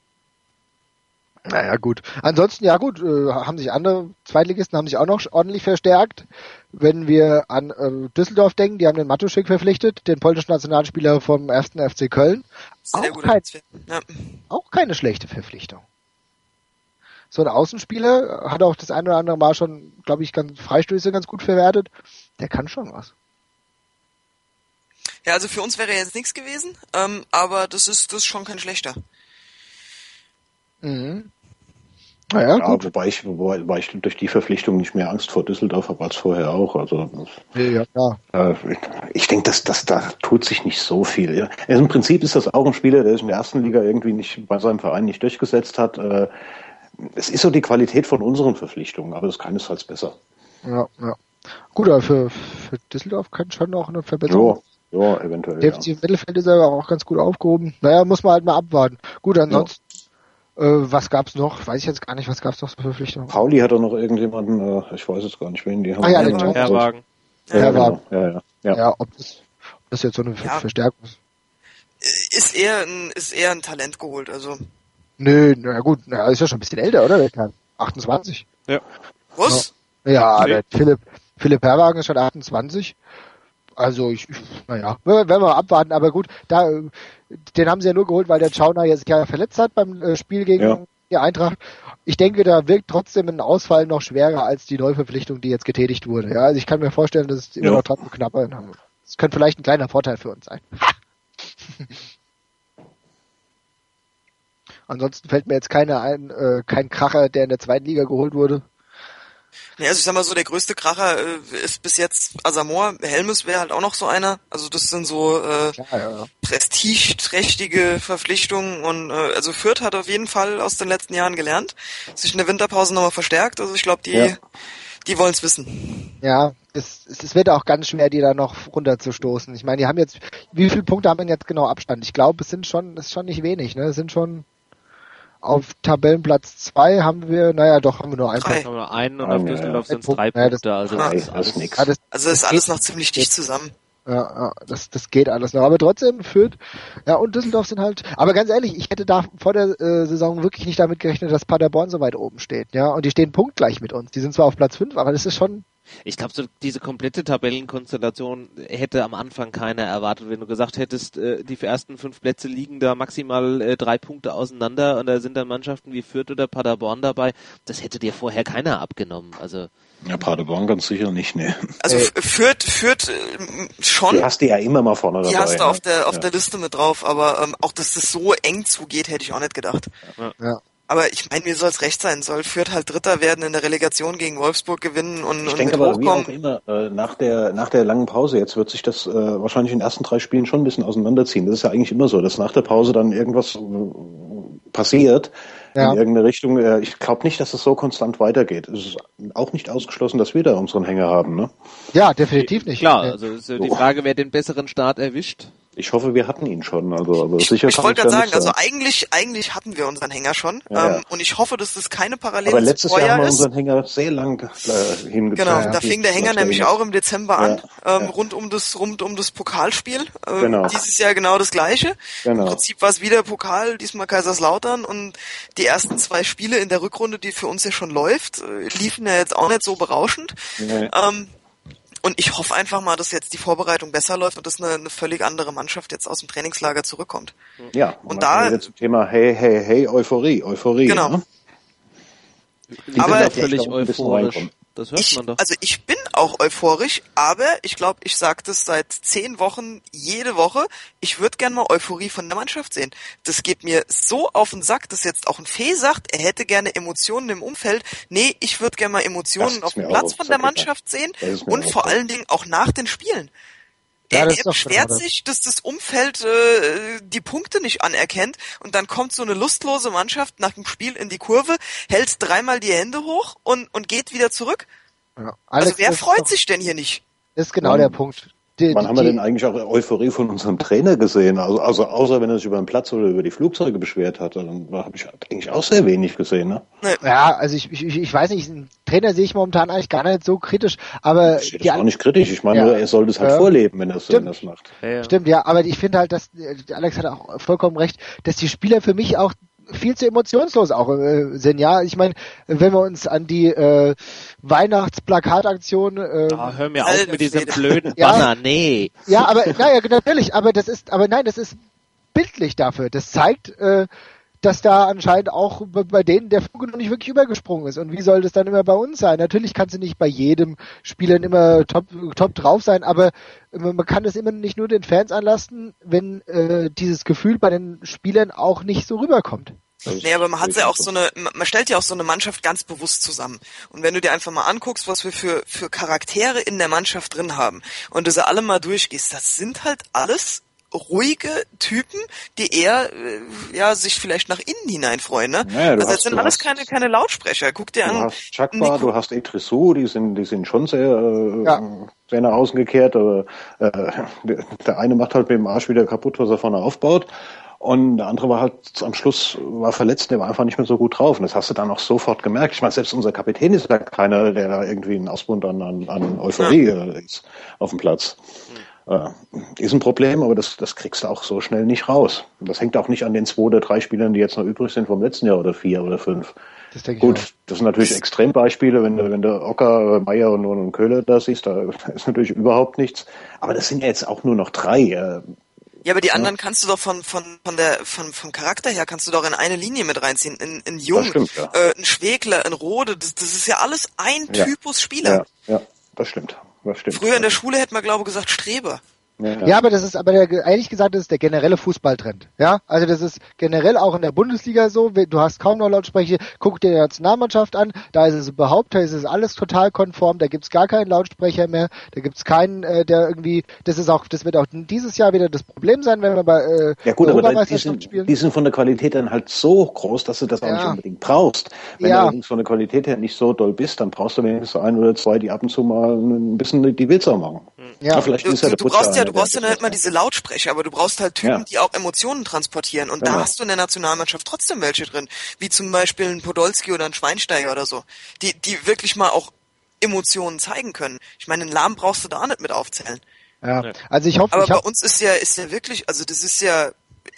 Naja, gut. Ansonsten, ja gut, haben sich andere Zweitligisten haben sich auch noch ordentlich verstärkt. Wenn wir an Düsseldorf denken, die haben den Matuschik verpflichtet, den polnischen Nationalspieler vom 1. FC Köln. Auch keine schlechte Verpflichtung. So ein Außenspieler hat auch das eine oder andere Mal schon, glaube ich, Freistöße ganz gut verwertet. Der kann schon was. Ja, also für uns wäre jetzt nichts gewesen, aber das ist schon kein schlechter. Mhm. Naja, gut. Wobei ich durch die Verpflichtung nicht mehr Angst vor Düsseldorf habe als vorher auch. Also ich denke, dass da tut sich nicht so viel. Ja. Also im Prinzip ist das auch ein Spieler, der sich in der ersten Liga irgendwie nicht bei seinem Verein nicht durchgesetzt hat. Es ist so die Qualität von unseren Verpflichtungen, aber das keinesfalls besser. Ja. Gut, aber für Düsseldorf kann schon noch eine Verbesserung. Ja, eventuell. Defensiv im Mittelfeld ist er auch ganz gut aufgehoben. Naja, muss man halt mal abwarten. Gut, ansonsten, was gab's noch? Weiß ich jetzt gar nicht, was gab's noch für Verpflichtungen? Pauli hat doch noch irgendjemanden, ich weiß jetzt gar nicht, wen die haben. Den Herwagen. Herwagen. Ja, ob das jetzt so eine Verstärkung ist. Ist eher ein Talent geholt, also. Nö, na gut, ist ja schon ein bisschen älter, oder? Der kann 28. Ja. Was? Ja, der Philipp Herrwagen ist schon 28. Also naja, werden wir abwarten, aber gut, den haben sie ja nur geholt, weil der Schauner jetzt ja verletzt hat beim Spiel gegen die Eintracht. Ich denke, da wirkt trotzdem ein Ausfall noch schwerer als die Neuverpflichtung, die jetzt getätigt wurde. Ja, also ich kann mir vorstellen, dass es immer noch trotzdem knapper ist. Das könnte vielleicht ein kleiner Vorteil für uns sein. Ansonsten fällt mir jetzt keiner ein, kein Kracher, der in der zweiten Liga geholt wurde. Ja, also ich sag mal so, der größte Kracher ist bis jetzt Asamoah. Helmes wäre halt auch noch so einer. Also das sind so prestigeträchtige Verpflichtungen und also Fürth hat auf jeden Fall aus den letzten Jahren gelernt, sich in der Winterpause nochmal verstärkt. Also ich glaube, die wollen es wissen. Ja, es wird auch ganz schwer, die da noch runterzustoßen. Ich meine, die haben jetzt, wie viele Punkte haben denn jetzt genau Abstand? Ich glaube, es ist schon nicht wenig, ne? Es sind schon auf Tabellenplatz 2 haben wir nur einen. Haben wir nur einen und auf Düsseldorf sind es 3 Punkte, also das ist alles nichts. Also das ist alles noch ziemlich dicht zusammen. Ja, das geht alles noch. Aber trotzdem Fürth, und Düsseldorf sind halt, aber ganz ehrlich, ich hätte da vor der Saison wirklich nicht damit gerechnet, dass Paderborn so weit oben steht, ja, und die stehen punktgleich mit uns. Die sind zwar auf Platz 5, aber das ist schon. Ich glaube, so diese komplette Tabellenkonstellation hätte am Anfang keiner erwartet. Wenn du gesagt hättest, die ersten 5 Plätze liegen da maximal 3 Punkte auseinander und da sind dann Mannschaften wie Fürth oder Paderborn dabei, das hätte dir vorher keiner abgenommen. Also ja, Paderborn ganz sicher nicht, ne. Also Fürth schon. Die hast du ja immer mal vorne dabei. Die hast du auf der Liste mit drauf, aber auch, dass das so eng zugeht, hätte ich auch nicht gedacht. Ja. Aber ich meine, mir soll es recht sein. Soll Fürth halt Dritter werden, in der Relegation gegen Wolfsburg gewinnen und ich denke aber, wie auch immer, nach der langen Pause jetzt wird sich das wahrscheinlich in den ersten 3 Spielen schon ein bisschen auseinanderziehen. Das ist ja eigentlich immer so, dass nach der Pause dann irgendwas passiert in irgendeine Richtung. Ich glaube nicht, dass es so konstant weitergeht. Es ist auch nicht ausgeschlossen, dass wir da unseren Hänger haben, ne? Ja, definitiv nicht. Klar, also ist die Frage, wer den besseren Start erwischt. Ich hoffe, wir hatten ihn schon. Also sicher. Ich wollte gerade sagen, also eigentlich hatten wir unseren Hänger schon. Ja. Und ich hoffe, dass das keine Parallele aber letztes Jahr haben wir unseren Hänger sehr lang hingezogen. Genau, da fing der Hänger nämlich auch im Dezember an, rund um das Pokalspiel. Genau. Dieses Jahr genau das Gleiche. Genau. Im Prinzip war es wieder Pokal, diesmal Kaiserslautern und die ersten 2 Spiele in der Rückrunde, die für uns ja schon läuft, liefen ja jetzt auch nicht so berauschend. Nee. Und ich hoffe einfach mal, dass jetzt die Vorbereitung besser läuft und dass eine völlig andere Mannschaft jetzt aus dem Trainingslager zurückkommt. Ja, und da zum Thema hey, Euphorie. Genau. Ne? Aber völlig euphorisch. Das hört man doch. Also ich bin auch euphorisch, aber ich glaube, ich sage das seit 10 Wochen, jede Woche, ich würde gerne mal Euphorie von der Mannschaft sehen. Das geht mir so auf den Sack, dass jetzt auch ein Fee sagt, er hätte gerne Emotionen im Umfeld. Nee, ich würde gerne mal Emotionen auf dem Platz von der Mannschaft sehen und vor allen Dingen auch nach den Spielen. Er beschwert sich, dass das Umfeld die Punkte nicht anerkennt und dann kommt so eine lustlose Mannschaft nach dem Spiel in die Kurve, hält 3-mal die Hände hoch und geht wieder zurück. Ja. Alex, also wer freut sich denn hier nicht? Das ist genau der Punkt. Wann haben wir denn eigentlich auch Euphorie von unserem Trainer gesehen? Also außer wenn er sich über den Platz oder über die Flugzeuge beschwert hat, dann habe ich eigentlich auch sehr wenig gesehen. Ne? Ja, also ich weiß nicht, einen Trainer sehe ich momentan eigentlich gar nicht so kritisch, aber ich sehe das auch nicht kritisch. Ich meine, er soll das halt vorleben, wenn er das macht. Ja. Stimmt, ja, aber ich finde halt, dass Alex hat auch vollkommen recht, dass die Spieler für mich auch viel zu emotionslos auch sind, ja. Ich meine, wenn wir uns an die Weihnachtsplakataktion hör mir auf mit diesem blöden Banner, nee. Ja, aber natürlich, aber das ist bildlich dafür. Das zeigt, dass da anscheinend auch bei denen der Funke noch nicht wirklich übergesprungen ist. Und wie soll das dann immer bei uns sein? Natürlich kannst du nicht bei jedem Spieler immer top drauf sein, aber man kann das immer nicht nur den Fans anlasten, wenn dieses Gefühl bei den Spielern auch nicht so rüberkommt. Nee, aber man hat ja auch man stellt ja auch so eine Mannschaft ganz bewusst zusammen. Und wenn du dir einfach mal anguckst, was wir für Charaktere in der Mannschaft drin haben und du sie alle mal durchgehst, das sind halt alles ruhige Typen, die eher sich vielleicht nach innen hinein freuen, ne? Naja, also das sind alles keine Lautsprecher. Guck dir an. Du hast Chakba, du hast Etrisu, die sind schon sehr nach außen gekehrt, aber der eine macht halt mit dem Arsch wieder kaputt, was er vorne aufbaut. Und der andere war halt am Schluss verletzt, der war einfach nicht mehr so gut drauf. Und das hast du dann auch sofort gemerkt. Ich meine, selbst unser Kapitän ist ja keiner, der da irgendwie einen Ausbund an Euphorie ist auf dem Platz. Ist ein Problem, aber das kriegst du auch so schnell nicht raus. Und das hängt auch nicht an den 2 oder 3 Spielern, die jetzt noch übrig sind vom letzten Jahr oder 4 oder 5. Das denke ich auch. Gut, das sind natürlich Extrembeispiele, wenn du Ocker, Meier und Köhler da siehst, da ist natürlich überhaupt nichts. Aber das sind ja jetzt auch nur noch 3. Ja, aber die anderen kannst du doch vom Charakter her kannst du doch in eine Linie mit reinziehen. In Jung, stimmt, ja. Ein Schwegler, ein Rode, das ist ja alles ein Typus Spieler. Ja, das stimmt. Früher in der Schule hätte man, glaube ich, gesagt Streber. Ja, aber ehrlich gesagt, das ist der generelle Fußballtrend. Ja, also das ist generell auch in der Bundesliga so. Du hast kaum noch Lautsprecher. Guck dir die Nationalmannschaft an. Da ist es überhaupt, da ist es alles total konform. Da gibt's gar keinen Lautsprecher mehr. Da gibt's keinen, der irgendwie. Das wird auch dieses Jahr wieder das Problem sein, wenn wir bei Europameisterschaft spielen. Die sind von der Qualität dann halt so groß, dass du das auch nicht unbedingt brauchst. Wenn du allerdings von der Qualität her nicht so doll bist, dann brauchst du wenigstens 1 oder 2, die ab und zu mal ein bisschen die Wildsau machen. Ja, vielleicht du brauchst ja nicht mal diese Lautsprecher, aber du brauchst halt Typen, die auch Emotionen transportieren. Und da hast du in der Nationalmannschaft trotzdem welche drin. Wie zum Beispiel ein Podolski oder ein Schweinsteiger oder so. Die wirklich mal auch Emotionen zeigen können. Ich meine, einen Lahm brauchst du da nicht mit aufzählen. Ja, also ich hoffe... Aber bei uns ist ja wirklich, also das ist ja...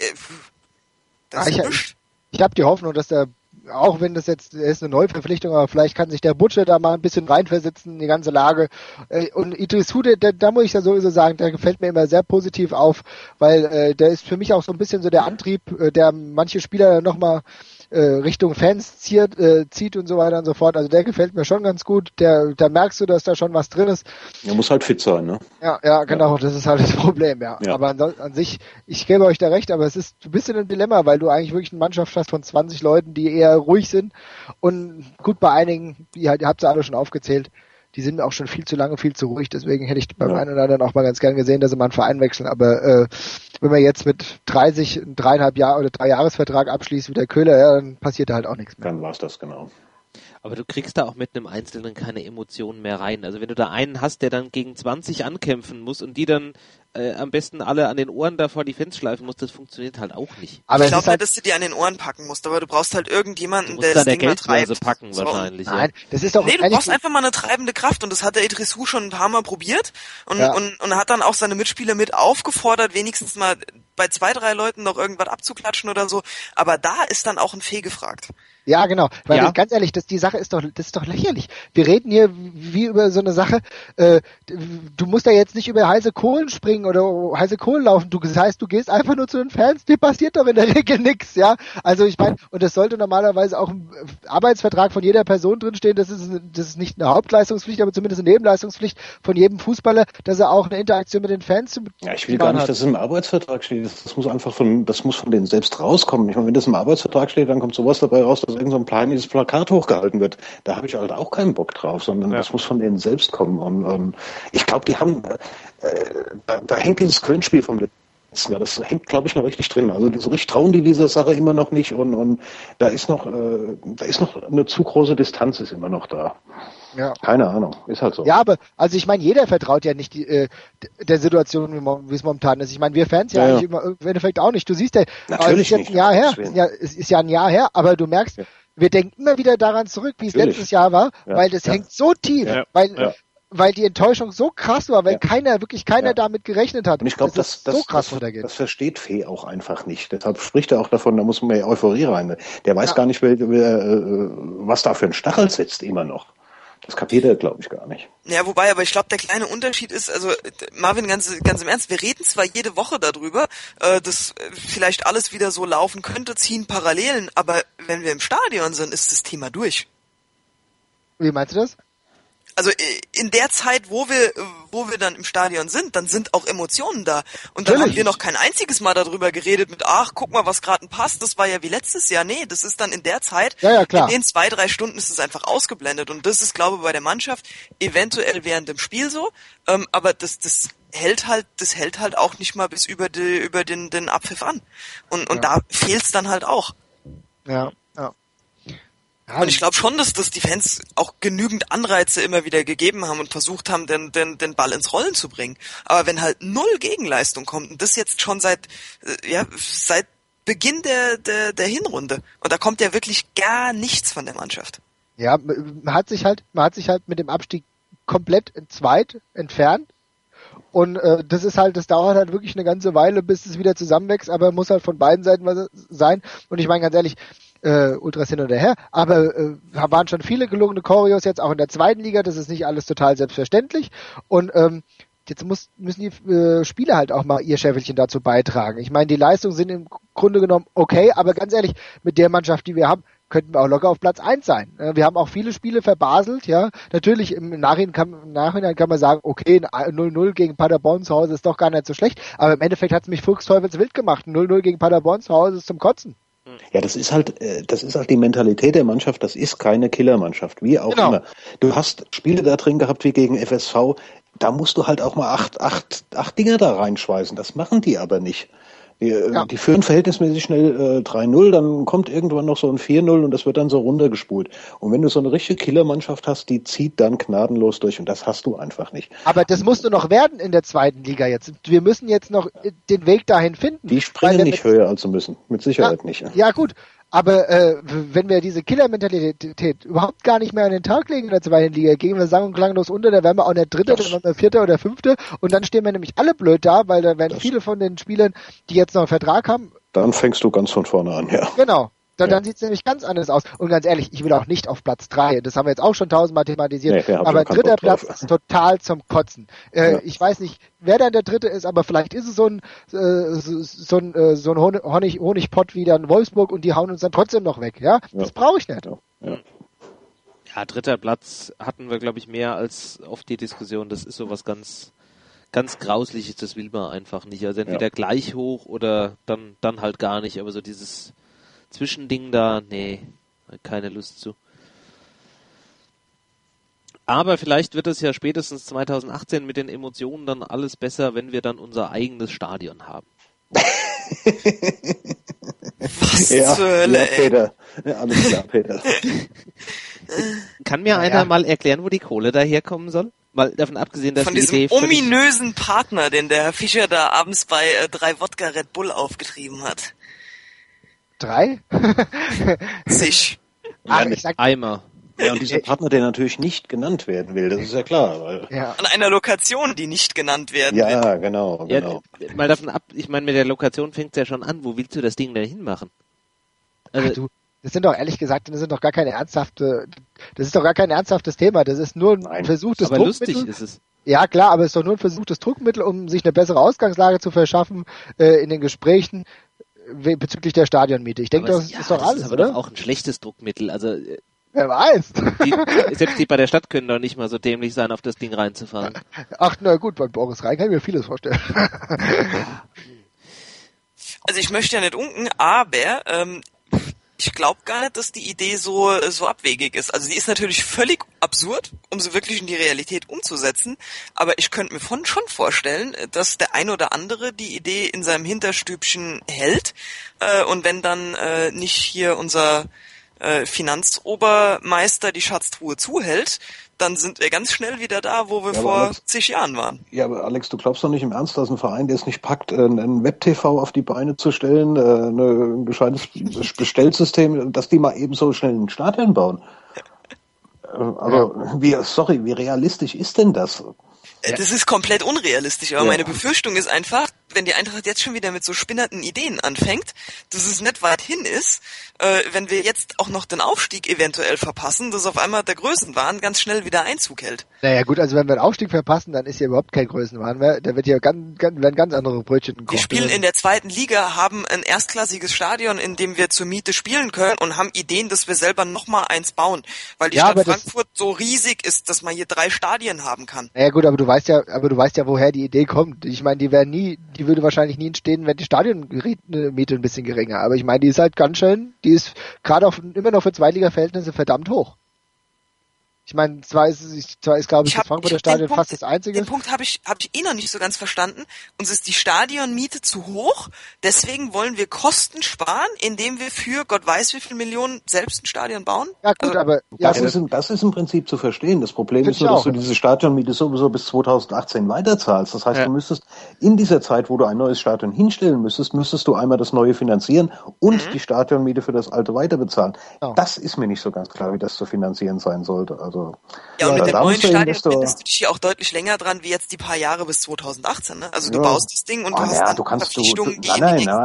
Ich habe die Hoffnung, dass der, auch wenn das jetzt ist eine Neuverpflichtung, aber vielleicht kann sich der Butcher da mal ein bisschen reinversetzen in die ganze Lage. Und Idris Hude, da muss ich ja sowieso sagen, der gefällt mir immer sehr positiv auf, weil der ist für mich auch so ein bisschen so der Antrieb, der manche Spieler nochmal Richtung Fans zieht und so weiter und so fort. Also der gefällt mir schon ganz gut. Da merkst du, dass da schon was drin ist. Er muss halt fit sein, ne? Ja, genau. Das ist halt das Problem, ja. Aber an sich, ich gebe euch da recht, aber es ist ein bisschen ein Dilemma, weil du eigentlich wirklich eine Mannschaft hast von 20 Leuten, die eher ruhig sind. Und gut, bei einigen, ihr habt sie alle schon aufgezählt, die sind auch schon viel zu lange, viel zu ruhig. Deswegen hätte ich beim einen oder anderen auch mal ganz gern gesehen, dass sie mal einen Verein wechseln. Aber wenn man jetzt mit 30 einen 3,5 Jahr oder 3-Jahres-Vertrag abschließt wie der Köhler, dann passiert da halt auch nichts mehr. Dann war's das, genau. Aber du kriegst da auch mit einem Einzelnen keine Emotionen mehr rein. Also wenn du da einen hast, der dann gegen 20 ankämpfen muss und die dann am besten alle an den Ohren da vor die Fans schleifen muss, das funktioniert halt auch nicht. Aber ich glaube halt, dass du die an den Ohren packen musst, aber du brauchst halt irgendjemanden, der das Ding mal treibt. Packen so. Wahrscheinlich. Nein, das ist doch du brauchst einfach mal eine treibende Kraft und das hat der Idris Hu schon ein paar Mal probiert und hat dann auch seine Mitspieler mit aufgefordert, wenigstens mal bei 2, 3 Leuten noch irgendwas abzuklatschen oder so, aber da ist dann auch ein Fee gefragt. Ja, genau. Weil ganz ehrlich, die Sache ist doch lächerlich. Wir reden hier wie über so eine Sache. Du musst da jetzt nicht über heiße Kohlen springen oder heiße Kohlen laufen. Das heißt, du gehst einfach nur zu den Fans. Dir passiert doch in der Regel nichts, ja. Also ich meine, und das sollte normalerweise auch im Arbeitsvertrag von jeder Person drinstehen. Das ist nicht eine Hauptleistungspflicht, aber zumindest eine Nebenleistungspflicht von jedem Fußballer, dass er auch eine Interaktion mit den Fans. Ja, ich will gar nicht, dass es im Arbeitsvertrag steht. Das muss von denen selbst rauskommen. Ich meine, wenn das im Arbeitsvertrag steht, dann kommt sowas dabei raus, dass irgend so ein kleines Plakat hochgehalten wird. Da habe ich halt auch keinen Bock drauf, sondern das muss von denen selbst kommen. Und ich glaube, die haben, da hängt dieses Köln-Spiel vom letzten Jahr, das hängt, glaube ich, noch richtig drin. Also so richtig trauen die dieser Sache immer noch nicht und da ist noch eine zu große Distanz ist immer noch da. Ja. Keine Ahnung, ist halt so. Ja, aber, also ich meine, jeder vertraut ja nicht der Situation, wie es momentan ist. Ich meine, wir Fans eigentlich im Endeffekt auch nicht. Du siehst ja, natürlich es ist jetzt ein Jahr her, es ist ja ein Jahr her, aber du merkst, wir denken immer wieder daran zurück, wie es letztes Jahr war, weil das hängt so tief, weil die Enttäuschung so krass war, weil keiner damit gerechnet hat. Und ich glaube, das versteht Fee auch einfach nicht. Deshalb spricht er auch davon, da muss man mehr Euphorie rein. Der weiß gar nicht, was da für ein Stachel sitzt immer noch. Das kapiert er, glaube ich, gar nicht. Ja, wobei, aber ich glaube, der kleine Unterschied ist, also Marvin, ganz im Ernst, wir reden zwar jede Woche darüber, dass vielleicht alles wieder so laufen könnte, ziehen Parallelen, aber wenn wir im Stadion sind, ist das Thema durch. Wie meinst du das? Also in der Zeit, wo wir dann im Stadion sind, dann sind auch Emotionen da. Und dann haben wir noch kein einziges Mal darüber geredet mit, ach, guck mal, was gerade passt, das war ja wie letztes Jahr. Nee, das ist dann in der Zeit, in den 2, 3 Stunden ist es einfach ausgeblendet. Und das ist, glaube ich, bei der Mannschaft eventuell während dem Spiel so. Aber das hält halt auch nicht mal bis über den Abpfiff an. Und da fehlt's dann halt auch. Ja. Und ich glaube schon, dass die Fans auch genügend Anreize immer wieder gegeben haben und versucht haben, den Ball ins Rollen zu bringen. Aber wenn halt 0 Gegenleistung kommt, und das jetzt schon seit Beginn der Hinrunde, und da kommt ja wirklich gar nichts von der Mannschaft. Ja, man hat sich halt mit dem Abstieg komplett entzweit entfernt. Und das dauert halt wirklich eine ganze Weile, bis es wieder zusammenwächst, aber muss halt von beiden Seiten was sein. Und ich meine ganz ehrlich, Ultras hin oder her, aber waren schon viele gelungene Choreos jetzt auch in der zweiten Liga, das ist nicht alles total selbstverständlich und jetzt müssen die Spieler halt auch mal ihr Schäfelchen dazu beitragen. Ich meine, die Leistungen sind im Grunde genommen okay, aber ganz ehrlich, mit der Mannschaft, die wir haben, könnten wir auch locker auf Platz 1 sein. Wir haben auch viele Spiele verbaselt, ja. Natürlich im Nachhinein kann man sagen, okay, 0-0 gegen Paderborn zu Hause ist doch gar nicht so schlecht, aber im Endeffekt hat es mich fuchsteufelswild gemacht. 0-0 gegen Paderborn zu Hause ist zum Kotzen. Ja, das ist halt die Mentalität der Mannschaft, das ist keine Killermannschaft, wie auch immer. Du hast Spiele da drin gehabt wie gegen FSV, da musst du halt auch mal acht Dinger da reinschweißen, das machen die aber nicht. Die führen verhältnismäßig schnell 3-0, dann kommt irgendwann noch so ein 4-0 und das wird dann so runtergespult. Und wenn du so eine richtige Killermannschaft hast, die zieht dann gnadenlos durch und das hast du einfach nicht. Aber das musst du noch werden in der zweiten Liga jetzt. Wir müssen jetzt noch den Weg dahin finden. Die springen nicht höher als sie müssen, mit Sicherheit nicht. Ja gut, aber wenn wir diese Killermentalität überhaupt gar nicht mehr an den Tag legen in der zweiten Liga, gehen wir sang- und klanglos unter, dann werden wir auch nicht Dritter, dann werden wir Vierter oder Fünfter und dann stehen wir nämlich alle blöd da, weil da werden viele von den Spielern, die jetzt noch einen Vertrag haben. Dann fängst du ganz von vorne an, ja. Genau. Dann sieht es nämlich ganz anders aus. Und ganz ehrlich, ich will auch nicht auf Platz 3. Das haben wir jetzt auch schon tausendmal thematisiert. Nee, aber dritter Platz ist total zum Kotzen. Ich weiß nicht, wer dann der Dritte ist, aber vielleicht ist es so ein Honigpott wie dann Wolfsburg und die hauen uns dann trotzdem noch weg. Ja, das brauche ich nicht. Ja, dritter Platz hatten wir, glaube ich, mehr als oft die Diskussion. Das ist sowas ganz Grausliches, das will man einfach nicht. Also entweder gleich hoch oder dann halt gar nicht. Aber so dieses Zwischending da, nee, keine Lust zu. Aber vielleicht wird es ja spätestens 2018 mit den Emotionen dann alles besser, wenn wir dann unser eigenes Stadion haben. Was zur Hölle, ja, Peter. Ja, alles klar, Peter. Kann mir einer mal erklären, wo die Kohle daherkommen soll? Mal davon abgesehen, dass von die diesem Idee ominösen Partner, den der Herr Fischer da abends bei 3 Wodka Red Bull aufgetrieben hat. 3? Sich. Ach, ich sag Eimer. Ja, und dieser Partner, der natürlich nicht genannt werden will, das ist ja klar. Weil an einer Lokation, die nicht genannt werden will. Ja, genau. Ja, mal davon ab, ich meine, mit der Lokation fängt es ja schon an. Wo willst du das Ding denn hinmachen? Also, das sind doch ehrlich gesagt, das ist doch gar kein ernsthaftes Thema. Das ist nur ein versuchtes aber Druckmittel. Lustig ist es. Ja, klar, aber es ist doch nur ein versuchtes Druckmittel, um sich eine bessere Ausgangslage zu verschaffen in den Gesprächen bezüglich der Stadionmiete. Ich denke, das ist doch alles, aber oder? Doch auch ein schlechtes Druckmittel. Also wer weiß. Selbst die bei der Stadt können doch nicht mal so dämlich sein, auf das Ding reinzufahren. Ach, na gut, bei Boris Rhein kann ich mir vieles vorstellen. Also ich möchte ja nicht unken, aber ich glaube gar nicht, dass die Idee so abwegig ist. Also die ist natürlich völlig absurd, um sie wirklich in die Realität umzusetzen. Aber ich könnte mir schon vorstellen, dass der ein oder andere die Idee in seinem Hinterstübchen hält. Und wenn dann nicht hier unser Finanzobermeister die Schatztruhe zuhält, dann sind wir ganz schnell wieder da, wo wir vor 10 Jahren waren. Ja, aber Alex, du glaubst doch nicht im Ernst, dass ein Verein, der es nicht packt, ein Web-TV auf die Beine zu stellen, ein gescheites Bestellsystem, dass die mal eben so schnell ein Stadion bauen? Also, wie realistisch ist denn das? Das ist komplett unrealistisch, aber meine Befürchtung ist einfach, wenn die Eintracht jetzt schon wieder mit so spinnerten Ideen anfängt, dass es nicht weit hin ist, wenn wir jetzt auch noch den Aufstieg eventuell verpassen, dass auf einmal der Größenwahn ganz schnell wieder Einzug hält. Naja gut, also wenn wir den Aufstieg verpassen, dann ist hier überhaupt kein Größenwahn mehr, da wird hier werden ganz andere Brötchen gekocht. Wir spielen in der zweiten Liga, haben ein erstklassiges Stadion, in dem wir zur Miete spielen können und haben Ideen, dass wir selber nochmal eins bauen, weil die Stadt Frankfurt so riesig ist, dass man hier 3 Stadien haben kann. Naja gut, aber du weißt ja, woher die Idee kommt. Ich meine, die würde wahrscheinlich nie entstehen, wenn die Stadionmiete ein bisschen geringer. Aber ich meine, die ist halt ganz schön, die ist gerade immer noch für Zweitliga-Verhältnisse verdammt hoch. Ich meine, zwar ist glaube ich, das Frankfurter Stadion fast das einzige. Den Punkt habe ich noch nicht so ganz verstanden. Uns ist die Stadionmiete zu hoch, deswegen wollen wir Kosten sparen, indem wir für Gott weiß wie viel Millionen selbst ein Stadion bauen. Ja gut, aber das ist im Prinzip zu verstehen. Das Problem ist nur, dass du diese Stadionmiete sowieso bis 2018 weiterzahlst. Das heißt, du müsstest in dieser Zeit, wo du ein neues Stadion hinstellen müsstest du einmal das neue finanzieren und die Stadionmiete für das alte weiter bezahlen. Oh. Das ist mir nicht so ganz klar, wie das zu finanzieren sein sollte. Also ja, und mit dem neuen Stadion bindest du dich hier auch deutlich länger dran, wie jetzt die paar Jahre bis 2018. Ne? Also du baust das Ding und du hast dann Verpflichtungen, Nein.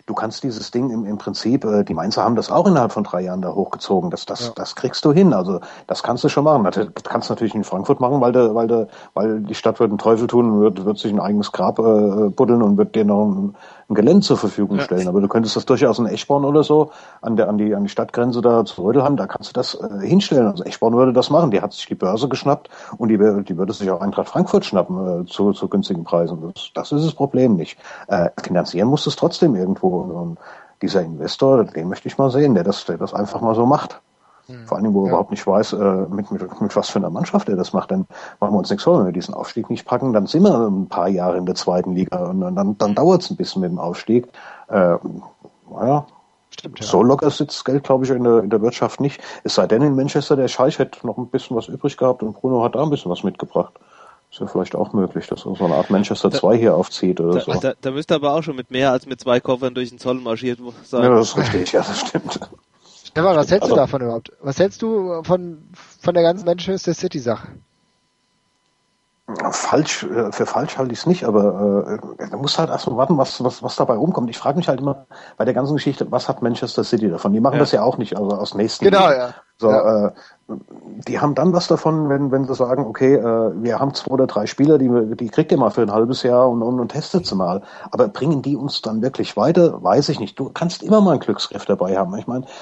du kannst dieses Ding im Prinzip, die Mainzer haben das auch innerhalb von 3 Jahren da hochgezogen. Das kriegst du hin. Also das kannst du schon machen. Das kannst du natürlich in Frankfurt machen, weil die Stadt wird einen Teufel tun und wird sich ein eigenes Grab buddeln und wird dir noch ein Gelände zur Verfügung stellen. Aber du könntest das durchaus in Eschborn oder so an die Stadtgrenze da zu Rödelheim, da kannst du das hinstellen. Also Eschborn würde das machen. Die hat sich die Börse geschnappt und die würde sich auch Eintracht Frankfurt schnappen zu günstigen Preisen. Das ist das Problem nicht. Finanzieren muss es trotzdem irgendwo. Und dieser Investor, den möchte ich mal sehen, der das einfach mal so macht. Vor allem, wo er überhaupt nicht weiß, mit was für einer Mannschaft er das macht. Dann machen wir uns nichts vor, wenn wir diesen Aufstieg nicht packen, dann sind wir ein paar Jahre in der 2. Liga und dann dauert es ein bisschen mit dem Aufstieg. Naja, stimmt, ja. So locker sitzt das Geld, glaube ich, in der Wirtschaft nicht. Es sei denn, in Manchester, der Scheich hätte noch ein bisschen was übrig gehabt und Bruno hat da ein bisschen was mitgebracht. Ist ja vielleicht auch möglich, dass er so eine Art Manchester 2 hier aufzieht oder so. Da müsste aber auch schon mit mehr als mit 2 Koffern durch den Zoll marschiert sein. Ja, das ist richtig, ja, das stimmt. Stefan, was hältst du davon überhaupt? Was hältst du von der ganzen Manchester City-Sache? Für falsch halte ich es nicht, aber da musst du halt erst mal warten, was dabei rumkommt. Ich frage mich halt immer bei der ganzen Geschichte, was hat Manchester City davon? Die machen das ja auch nicht, also aus Nächstenliebe. Genau, ja. So, die haben dann was davon, wenn sie sagen, okay, wir haben 2 oder 3 Spieler, die kriegt ihr mal für ein halbes Jahr und testet sie mal. Aber bringen die uns dann wirklich weiter? Weiß ich nicht. Du kannst immer mal einen Glücksgriff dabei haben. Ich meine,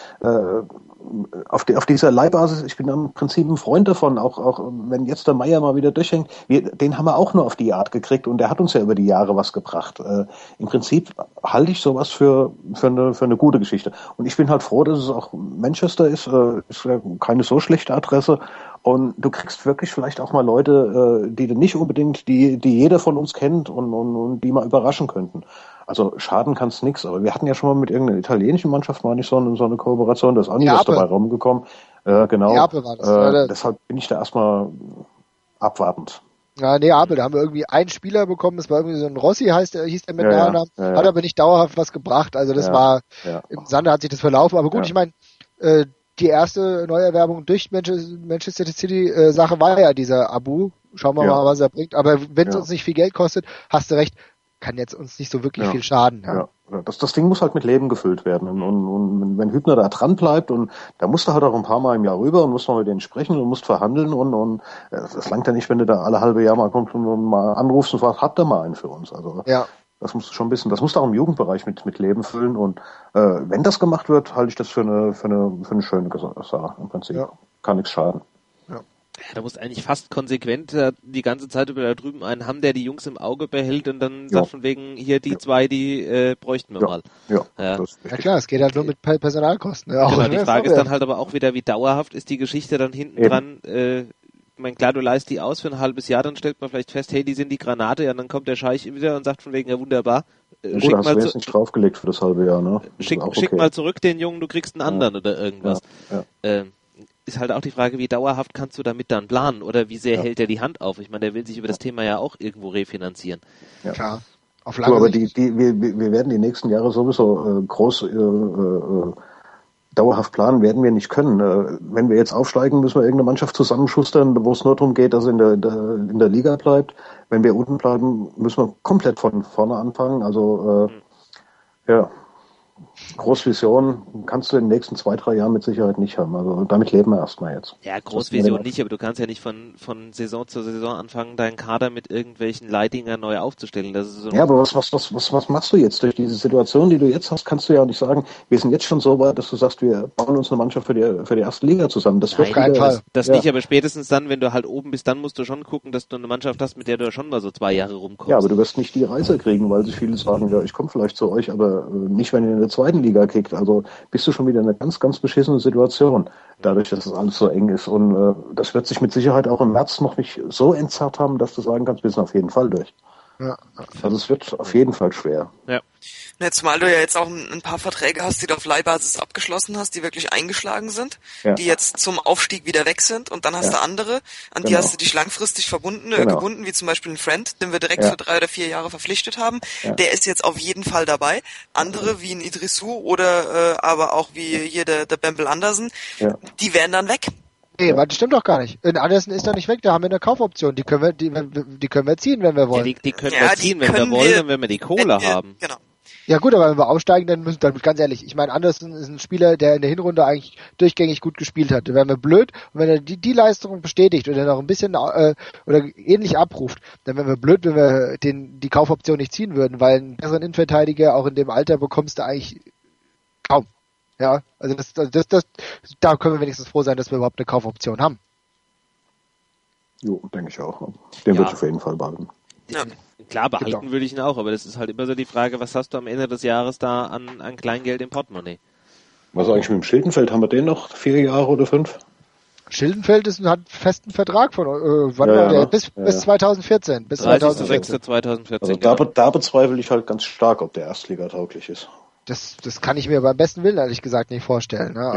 auf dieser Leihbasis, ich bin im Prinzip ein Freund davon, auch wenn jetzt der Meier mal wieder durchhängt, den haben wir auch nur auf die Art gekriegt und der hat uns ja über die Jahre was gebracht. Im Prinzip halte ich sowas für eine gute Geschichte. Und ich bin halt froh, dass es auch Manchester ist ja keine so schlechte Adresse und du kriegst wirklich vielleicht auch mal Leute, die du nicht unbedingt, die jeder von uns kennt und die mal überraschen könnten. Also schaden kann es nichts, aber wir hatten ja schon mal mit irgendeiner italienischen Mannschaft mal nicht so eine Kooperation, da ist auch nie was dabei rumgekommen. Genau. Neapel war das, deshalb bin ich da erstmal abwartend. Ja, Neapel, da haben wir irgendwie einen Spieler bekommen, das war irgendwie so ein Rossi, hieß der mit Nachnamen, hat aber nicht dauerhaft was gebracht, also das war, im Sande hat sich das verlaufen, aber gut, ich meine, die erste Neuerwerbung durch Manchester City Sache war ja dieser Abu, schauen wir mal, was er bringt, aber wenn es uns nicht viel Geld kostet, hast du recht, kann jetzt uns nicht so wirklich viel schaden. Ja. Das Ding muss halt mit Leben gefüllt werden. Und wenn Hübner da dran bleibt und da musst du halt auch ein paar Mal im Jahr rüber und musst mal mit denen sprechen und musst verhandeln und das langt ja nicht, wenn du da alle halbe Jahr mal kommst und mal anrufst und fragst, habt ihr mal einen für uns? Also das musst du schon ein bisschen, das musst du auch im Jugendbereich mit Leben füllen und wenn das gemacht wird, halte ich das für eine schöne Sache im Prinzip. Ja. Kann nichts schaden. Ja, da musst eigentlich fast konsequent die ganze Zeit über da drüben einen haben, der die Jungs im Auge behält und dann sagt von wegen, hier die 2, die bräuchten wir mal. Ja klar, es geht halt nur mit Personalkosten. Ja, genau, die Frage ist dann halt aber auch wieder, wie dauerhaft ist die Geschichte dann hinten dran. Ich meine, klar, du leihst die aus für ein halbes Jahr, dann stellt man vielleicht fest, hey, die sind die Granate, ja, dann kommt der Scheich wieder und sagt von wegen, ja wunderbar. Gut, hast du jetzt nicht draufgelegt für das halbe Jahr, ne? Schick mal zurück den Jungen, du kriegst einen anderen oder irgendwas. Ist halt auch die Frage, wie dauerhaft kannst du damit dann planen oder wie sehr hält er die Hand auf? Ich meine, der will sich über das Thema ja auch irgendwo refinanzieren. Ja. Klar. Auf lange aber Sicht. Wir werden die nächsten Jahre sowieso groß dauerhaft planen, werden wir nicht können. Wenn wir jetzt aufsteigen, müssen wir irgendeine Mannschaft zusammenschustern, wo es nur darum geht, dass es in der Liga bleibt. Wenn wir unten bleiben, müssen wir komplett von vorne anfangen. Also Großvision kannst du in den nächsten 2-3 Jahren mit Sicherheit nicht haben. Also damit leben wir erstmal jetzt. Ja, Großvision nicht, aber du kannst ja nicht von Saison zu Saison anfangen, deinen Kader mit irgendwelchen Leitdingern neu aufzustellen. Das ist so aber was machst du jetzt? Durch diese Situation, die du jetzt hast, kannst du ja nicht sagen, wir sind jetzt schon so weit, dass du sagst, wir bauen uns eine Mannschaft für die erste Liga zusammen. Das wird kein Fall. Das nicht, aber spätestens dann, wenn du halt oben bist, dann musst du schon gucken, dass du eine Mannschaft hast, mit der du schon mal so 2 Jahre rumkommst. Ja, aber du wirst nicht die Reise kriegen, weil sich viele sagen, ja, ich komme vielleicht zu euch, aber nicht, wenn ihr in der 2. Liga kickt. Also bist du schon wieder in einer ganz, ganz beschissene Situation, dadurch, dass das alles so eng ist. Und das wird sich mit Sicherheit auch im März noch nicht so entzerrt haben, dass du sagen kannst, wir sind auf jeden Fall durch. Ja. Also es wird auf jeden Fall schwer. Ja. Jetzt mal du ja jetzt auch ein paar Verträge hast, die du auf Leihbasis abgeschlossen hast, die wirklich eingeschlagen sind, die jetzt zum Aufstieg wieder weg sind und dann hast du andere, an die hast du dich langfristig gebunden, wie zum Beispiel ein Friend, den wir direkt für 3 oder 4 Jahre verpflichtet haben, der ist jetzt auf jeden Fall dabei. Andere wie ein Idrissou oder aber auch wie hier der Bembel Andersen, die wären dann weg. Nee, das stimmt doch gar nicht. Andersen ist doch nicht weg, da haben wir eine Kaufoption. Die können wir ziehen, wenn wir wollen. Ja, die können wir ziehen, wenn wir wollen und wenn wir die Kohle haben. Genau. Ja gut, aber wenn wir aufsteigen, dann müssen wir, ganz ehrlich, ich meine, Anderson ist ein Spieler, der in der Hinrunde eigentlich durchgängig gut gespielt hat. Dann wären wir blöd, und wenn er die Leistung bestätigt oder noch ein bisschen oder ähnlich abruft, dann wären wir blöd, wenn wir die Kaufoption nicht ziehen würden, weil einen besseren Innenverteidiger auch in dem Alter bekommst du eigentlich kaum. Ja, also da können wir wenigstens froh sein, dass wir überhaupt eine Kaufoption haben. Jo, denke ich auch. Den würde ich auf jeden Fall behalten. Ja. Klar, behalten würde ich ihn auch, aber das ist halt immer so die Frage, was hast du am Ende des Jahres da an Kleingeld im Portemonnaie? Was eigentlich mit dem Schildenfeld? Haben wir den noch 4 Jahre oder 5? Schildenfeld hat einen festen Vertrag von wann war der? Bis 2014. Bis 30.06.2014. Also da bezweifle ich halt ganz stark, ob der Erstligatauglich ist. Das kann ich mir beim besten Willen ehrlich gesagt nicht vorstellen. Ne?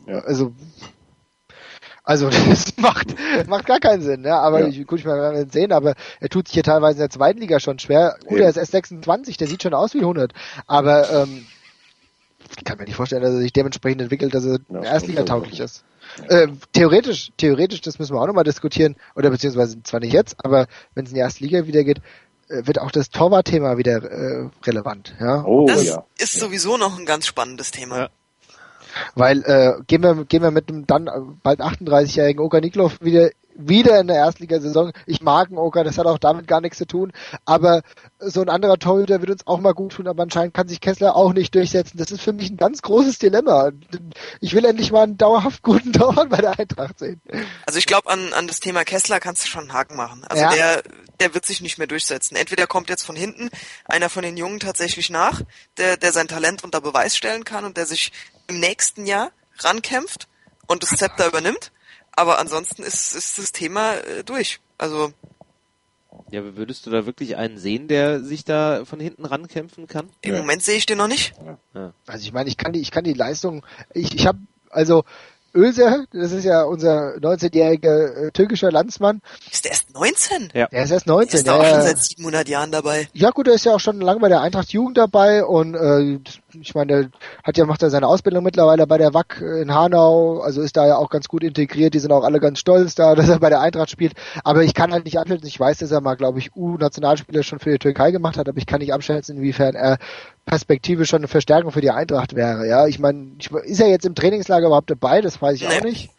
Also das macht gar keinen Sinn, ne? Aber ich mal sehen, aber er tut sich hier teilweise in der zweiten Liga schon schwer. Gut, er ist erst 26, der sieht schon aus wie 100. Aber ich kann mir nicht vorstellen, dass er sich dementsprechend entwickelt, dass er Erstligatauglich ist. Theoretisch, das müssen wir auch nochmal diskutieren, oder beziehungsweise zwar nicht jetzt, aber wenn es in die erste Liga wieder geht, wird auch das Torwartthema wieder relevant. Ja? Das ist sowieso noch ein ganz spannendes Thema. Ja. Weil gehen wir mit dem dann bald 38-jährigen Oka Niklov wieder in der Erstligasaison. Ich mag einen Oka, das hat auch damit gar nichts zu tun, aber so ein anderer Torhüter wird uns auch mal gut tun, aber anscheinend kann sich Kessler auch nicht durchsetzen. Das ist für mich ein ganz großes Dilemma. Ich will endlich mal einen dauerhaft guten Torwart bei der Eintracht sehen. Also ich glaube, an das Thema Kessler kannst du schon einen Haken machen. Also der wird sich nicht mehr durchsetzen. Entweder kommt jetzt von hinten einer von den Jungen tatsächlich nach, der sein Talent unter Beweis stellen kann und der sich im nächsten Jahr rankämpft und das Zepter übernimmt. Aber ansonsten ist das Thema durch. Also ja, würdest du da wirklich einen sehen, der sich da von hinten rankämpfen kann? Im Moment sehe ich den noch nicht. Ja. Also ich meine, ich kann die Leistung, ich habe, also Özür, das ist ja unser 19-jähriger türkischer Landsmann. Ist der erst 19? Ja. Der ist erst 19. Der ist da auch schon seit 700 Jahren dabei. Ja gut, er ist ja auch schon lange bei der Eintracht Jugend dabei und ich meine, macht er seine Ausbildung mittlerweile bei der WAC in Hanau, also ist da ja auch ganz gut integriert, die sind auch alle ganz stolz da, dass er bei der Eintracht spielt, aber ich kann halt nicht abschätzen, ich weiß, dass er mal, glaube ich, U-Nationalspieler schon für die Türkei gemacht hat, aber ich kann nicht abschätzen, inwiefern er Perspektive schon eine Verstärkung für die Eintracht wäre, ja, ich meine, ist er jetzt im Trainingslager überhaupt dabei, das weiß ich auch nicht.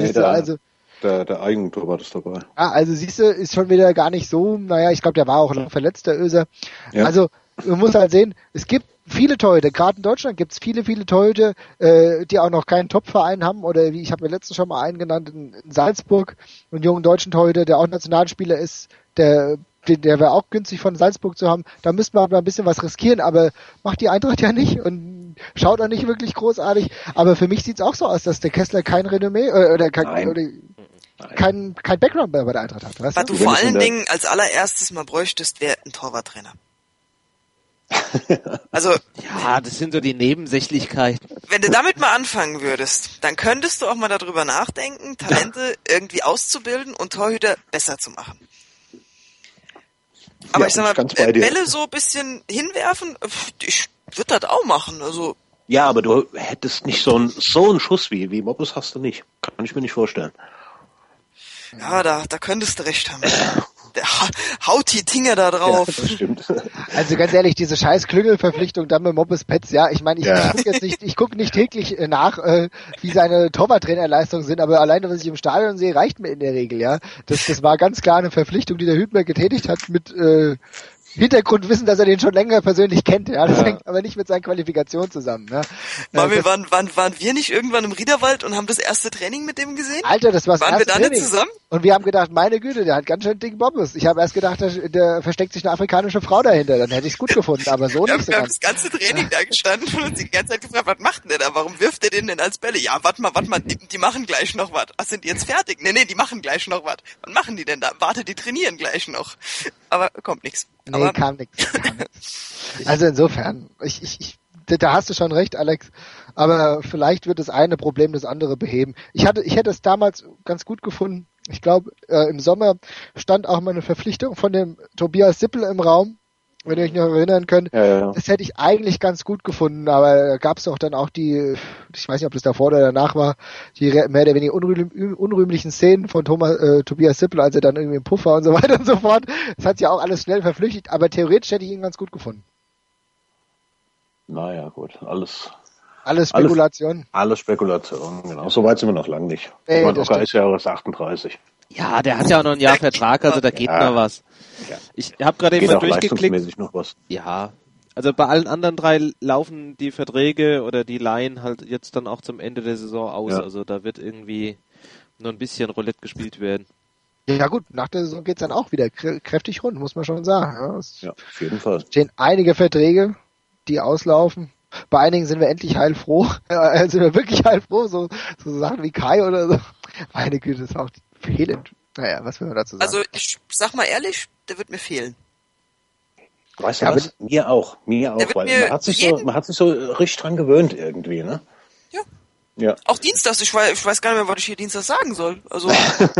Der Eigentor ist dabei. Also siehst du, ist schon wieder gar nicht so, naja, ich glaube, der war auch noch verletzt, der Özür. Ja. Also, man muss halt sehen, es gibt viele Torhüter, gerade in Deutschland gibt es viele Torhüter, die auch noch keinen Top-Verein haben, oder wie ich habe mir letztens schon mal einen genannt, in Salzburg, einen jungen deutschen Torhüter, der auch Nationalspieler ist, der wäre auch günstig von Salzburg zu haben. Da müsste man aber ein bisschen was riskieren, aber macht die Eintracht ja nicht und schaut auch nicht wirklich großartig. Aber für mich sieht's auch so aus, dass der Kessler kein Renommee kein Background bei der Eintracht hat. Weißt Was du vor allen Dingen als allererstes mal bräuchtest, wäre ein Torwarttrainer. Also ja, das sind so die Nebensächlichkeiten. Wenn du damit mal anfangen würdest, dann könntest du auch mal darüber nachdenken, Talente irgendwie auszubilden und Torhüter besser zu machen. Aber ich sag mal, Bälle so ein bisschen hinwerfen, ich würde das auch machen. Also ja, aber du hättest nicht so einen Schuss wie Moppes hast du nicht. Kann ich mir nicht vorstellen. Ja, da könntest du recht haben. Der haut die Dinger da drauf. Ja, das stimmt. Also ganz ehrlich, diese scheiß Klüngelverpflichtung dann mit Moppes Pets, ja, ich meine, ich gucke nicht täglich nach, wie seine Torwarttrainerleistungen sind, aber alleine, was ich im Stadion sehe, reicht mir in der Regel, ja. Das war ganz klar eine Verpflichtung, die der Hübner getätigt hat mit Hintergrundwissen, dass er den schon länger persönlich kennt, ja. Das hängt aber nicht mit seinen Qualifikationen zusammen, ne. Waren wir nicht irgendwann im Riederwald und haben das erste Training mit dem gesehen? Alter, das war das erste erste Training. Waren wir da nicht zusammen? Und wir haben gedacht, meine Güte, der hat ganz schön dicken Bobbes. Ich habe erst gedacht, da versteckt sich eine afrikanische Frau dahinter. Dann hätte ich es gut gefunden, aber so nicht. Wir haben das ganze Training da gestanden und uns die ganze Zeit gefragt, was macht denn der da? Warum wirft der den denn als Bälle? Ja, warte mal, die machen gleich noch was. Ach, sind die jetzt fertig? Nee, die machen gleich noch was. Was machen die denn da? Warte, die trainieren gleich noch. Aber kommt nichts. Nee, kam nichts. Also insofern, da hast du schon recht, Alex. Aber vielleicht wird das eine Problem das andere beheben. Ich hätte es damals ganz gut gefunden. Ich glaube, im Sommer stand auch mal eine Verpflichtung von dem Tobias Sippel im Raum, wenn ihr euch noch erinnern könnt. Ja. Das hätte ich eigentlich ganz gut gefunden, aber da gab es doch dann auch ich weiß nicht, ob das davor oder danach war, die mehr oder weniger unrühmlichen Szenen von Tobias Sippel, als er dann irgendwie im Puffer und so weiter und so fort. Das hat sich auch alles schnell verflüchtigt, aber theoretisch hätte ich ihn ganz gut gefunden. Naja, gut, alles Spekulation. Alles Spekulation, genau. So weit sind wir noch lange nicht. Nee, Ocker ist ja erst 38. Ja, der hat ja auch noch ein Jahr Vertrag, also da geht noch was. Ja. Ich habe gerade eben Geht mal auch durchgeklickt. leistungsmäßig noch was. Ja, also bei allen anderen 3 laufen die Verträge oder die Leihen halt jetzt dann auch zum Ende der Saison aus. Ja. Also da wird irgendwie nur ein bisschen Roulette gespielt werden. Ja gut, nach der Saison geht's dann auch wieder kräftig rund, muss man schon sagen. Ja, auf jeden Fall. Es stehen einige Verträge, die auslaufen. Bei einigen sind wir endlich heilfroh. Sind wir wirklich heilfroh, so Sachen wie Kai oder so. Meine Güte, das ist auch fehlend. Naja, was will man dazu sagen? Also ich sag mal ehrlich, der wird mir fehlen. Weißt du Ja, was? Mir auch, wird weil mir man hat sich so richtig dran gewöhnt irgendwie, ne? Ja. Ja. Auch Dienstags, ich weiß gar nicht mehr, was ich hier Dienstags sagen soll. Also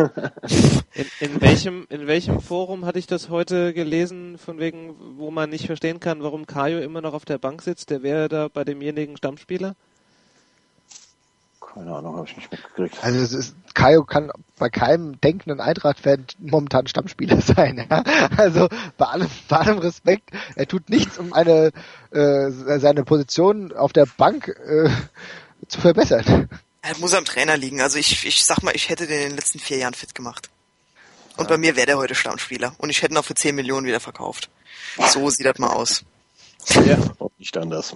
In welchem Forum hatte ich das heute gelesen, von wegen, wo man nicht verstehen kann, warum Kajo immer noch auf der Bank sitzt? Der wäre da bei demjenigen Stammspieler? Keine Ahnung, habe ich nicht mitgekriegt. Also Kajo kann bei keinem denkenden Eintracht-Fan momentan Stammspieler sein. Ja? Also bei allem Respekt, er tut nichts, um seine Position auf der Bank zu verbessern. er muss am Trainer liegen. Also ich sag mal, ich hätte den in den letzten 4 Jahren fit gemacht. Und bei mir wäre der heute Stammspieler. Und ich hätte ihn auch für 10 Millionen wieder verkauft. So sieht das mal aus. Ja, auch nicht anders.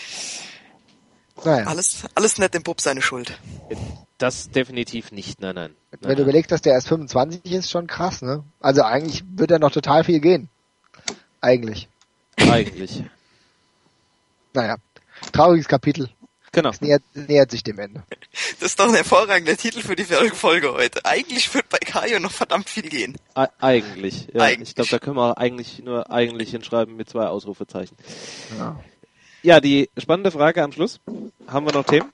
Naja. Alles nicht dem Bub seine Schuld. Das definitiv nicht, nein. Wenn du überlegst, dass der erst 25 ist, schon krass, ne? Also eigentlich wird er noch total viel gehen. Eigentlich. Eigentlich. Naja, trauriges Kapitel. Genau. Es nähert sich dem Ende. Das ist doch ein hervorragender Titel für die Folge heute. Eigentlich wird bei Kajo noch verdammt viel gehen. Eigentlich. Ja, Eigentlich. Ich glaube, da können wir eigentlich nur eigentlich hinschreiben mit 2 Ausrufezeichen. Ja. Ja, die spannende Frage am Schluss. Haben wir noch Themen?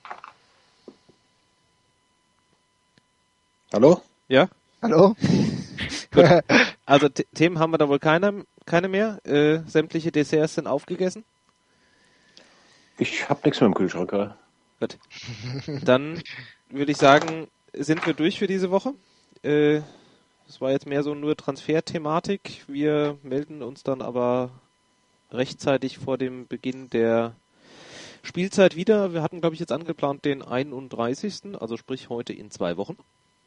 Hallo? Ja? Hallo? Gut. Also Themen haben wir da wohl keine mehr. Sämtliche Desserts sind aufgegessen. Ich habe nichts mehr im Kühlschrank. Ja. Gut. Dann würde ich sagen, sind wir durch für diese Woche. Es war jetzt mehr so nur Transferthematik. Wir melden uns dann aber rechtzeitig vor dem Beginn der Spielzeit wieder. Wir hatten, glaube ich, jetzt angeplant den 31., also sprich heute in 2 Wochen.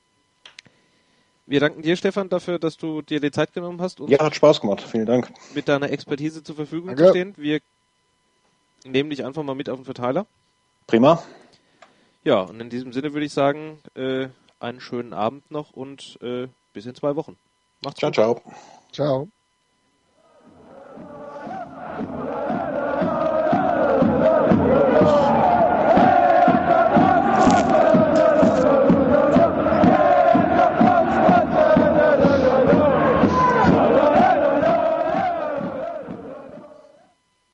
Wir danken dir, Stefan, dafür, dass du dir die Zeit genommen hast, uns Ja, hat Spaß gemacht. Vielen Dank. mit deiner Expertise zur Verfügung Danke. zu stehen. Wir nehmen dich einfach mal mit auf den Verteiler. Prima. Ja, und in diesem Sinne würde ich sagen, einen schönen Abend noch und bis in 2 Wochen. Macht's Ciao, gut. ciao. Ciao.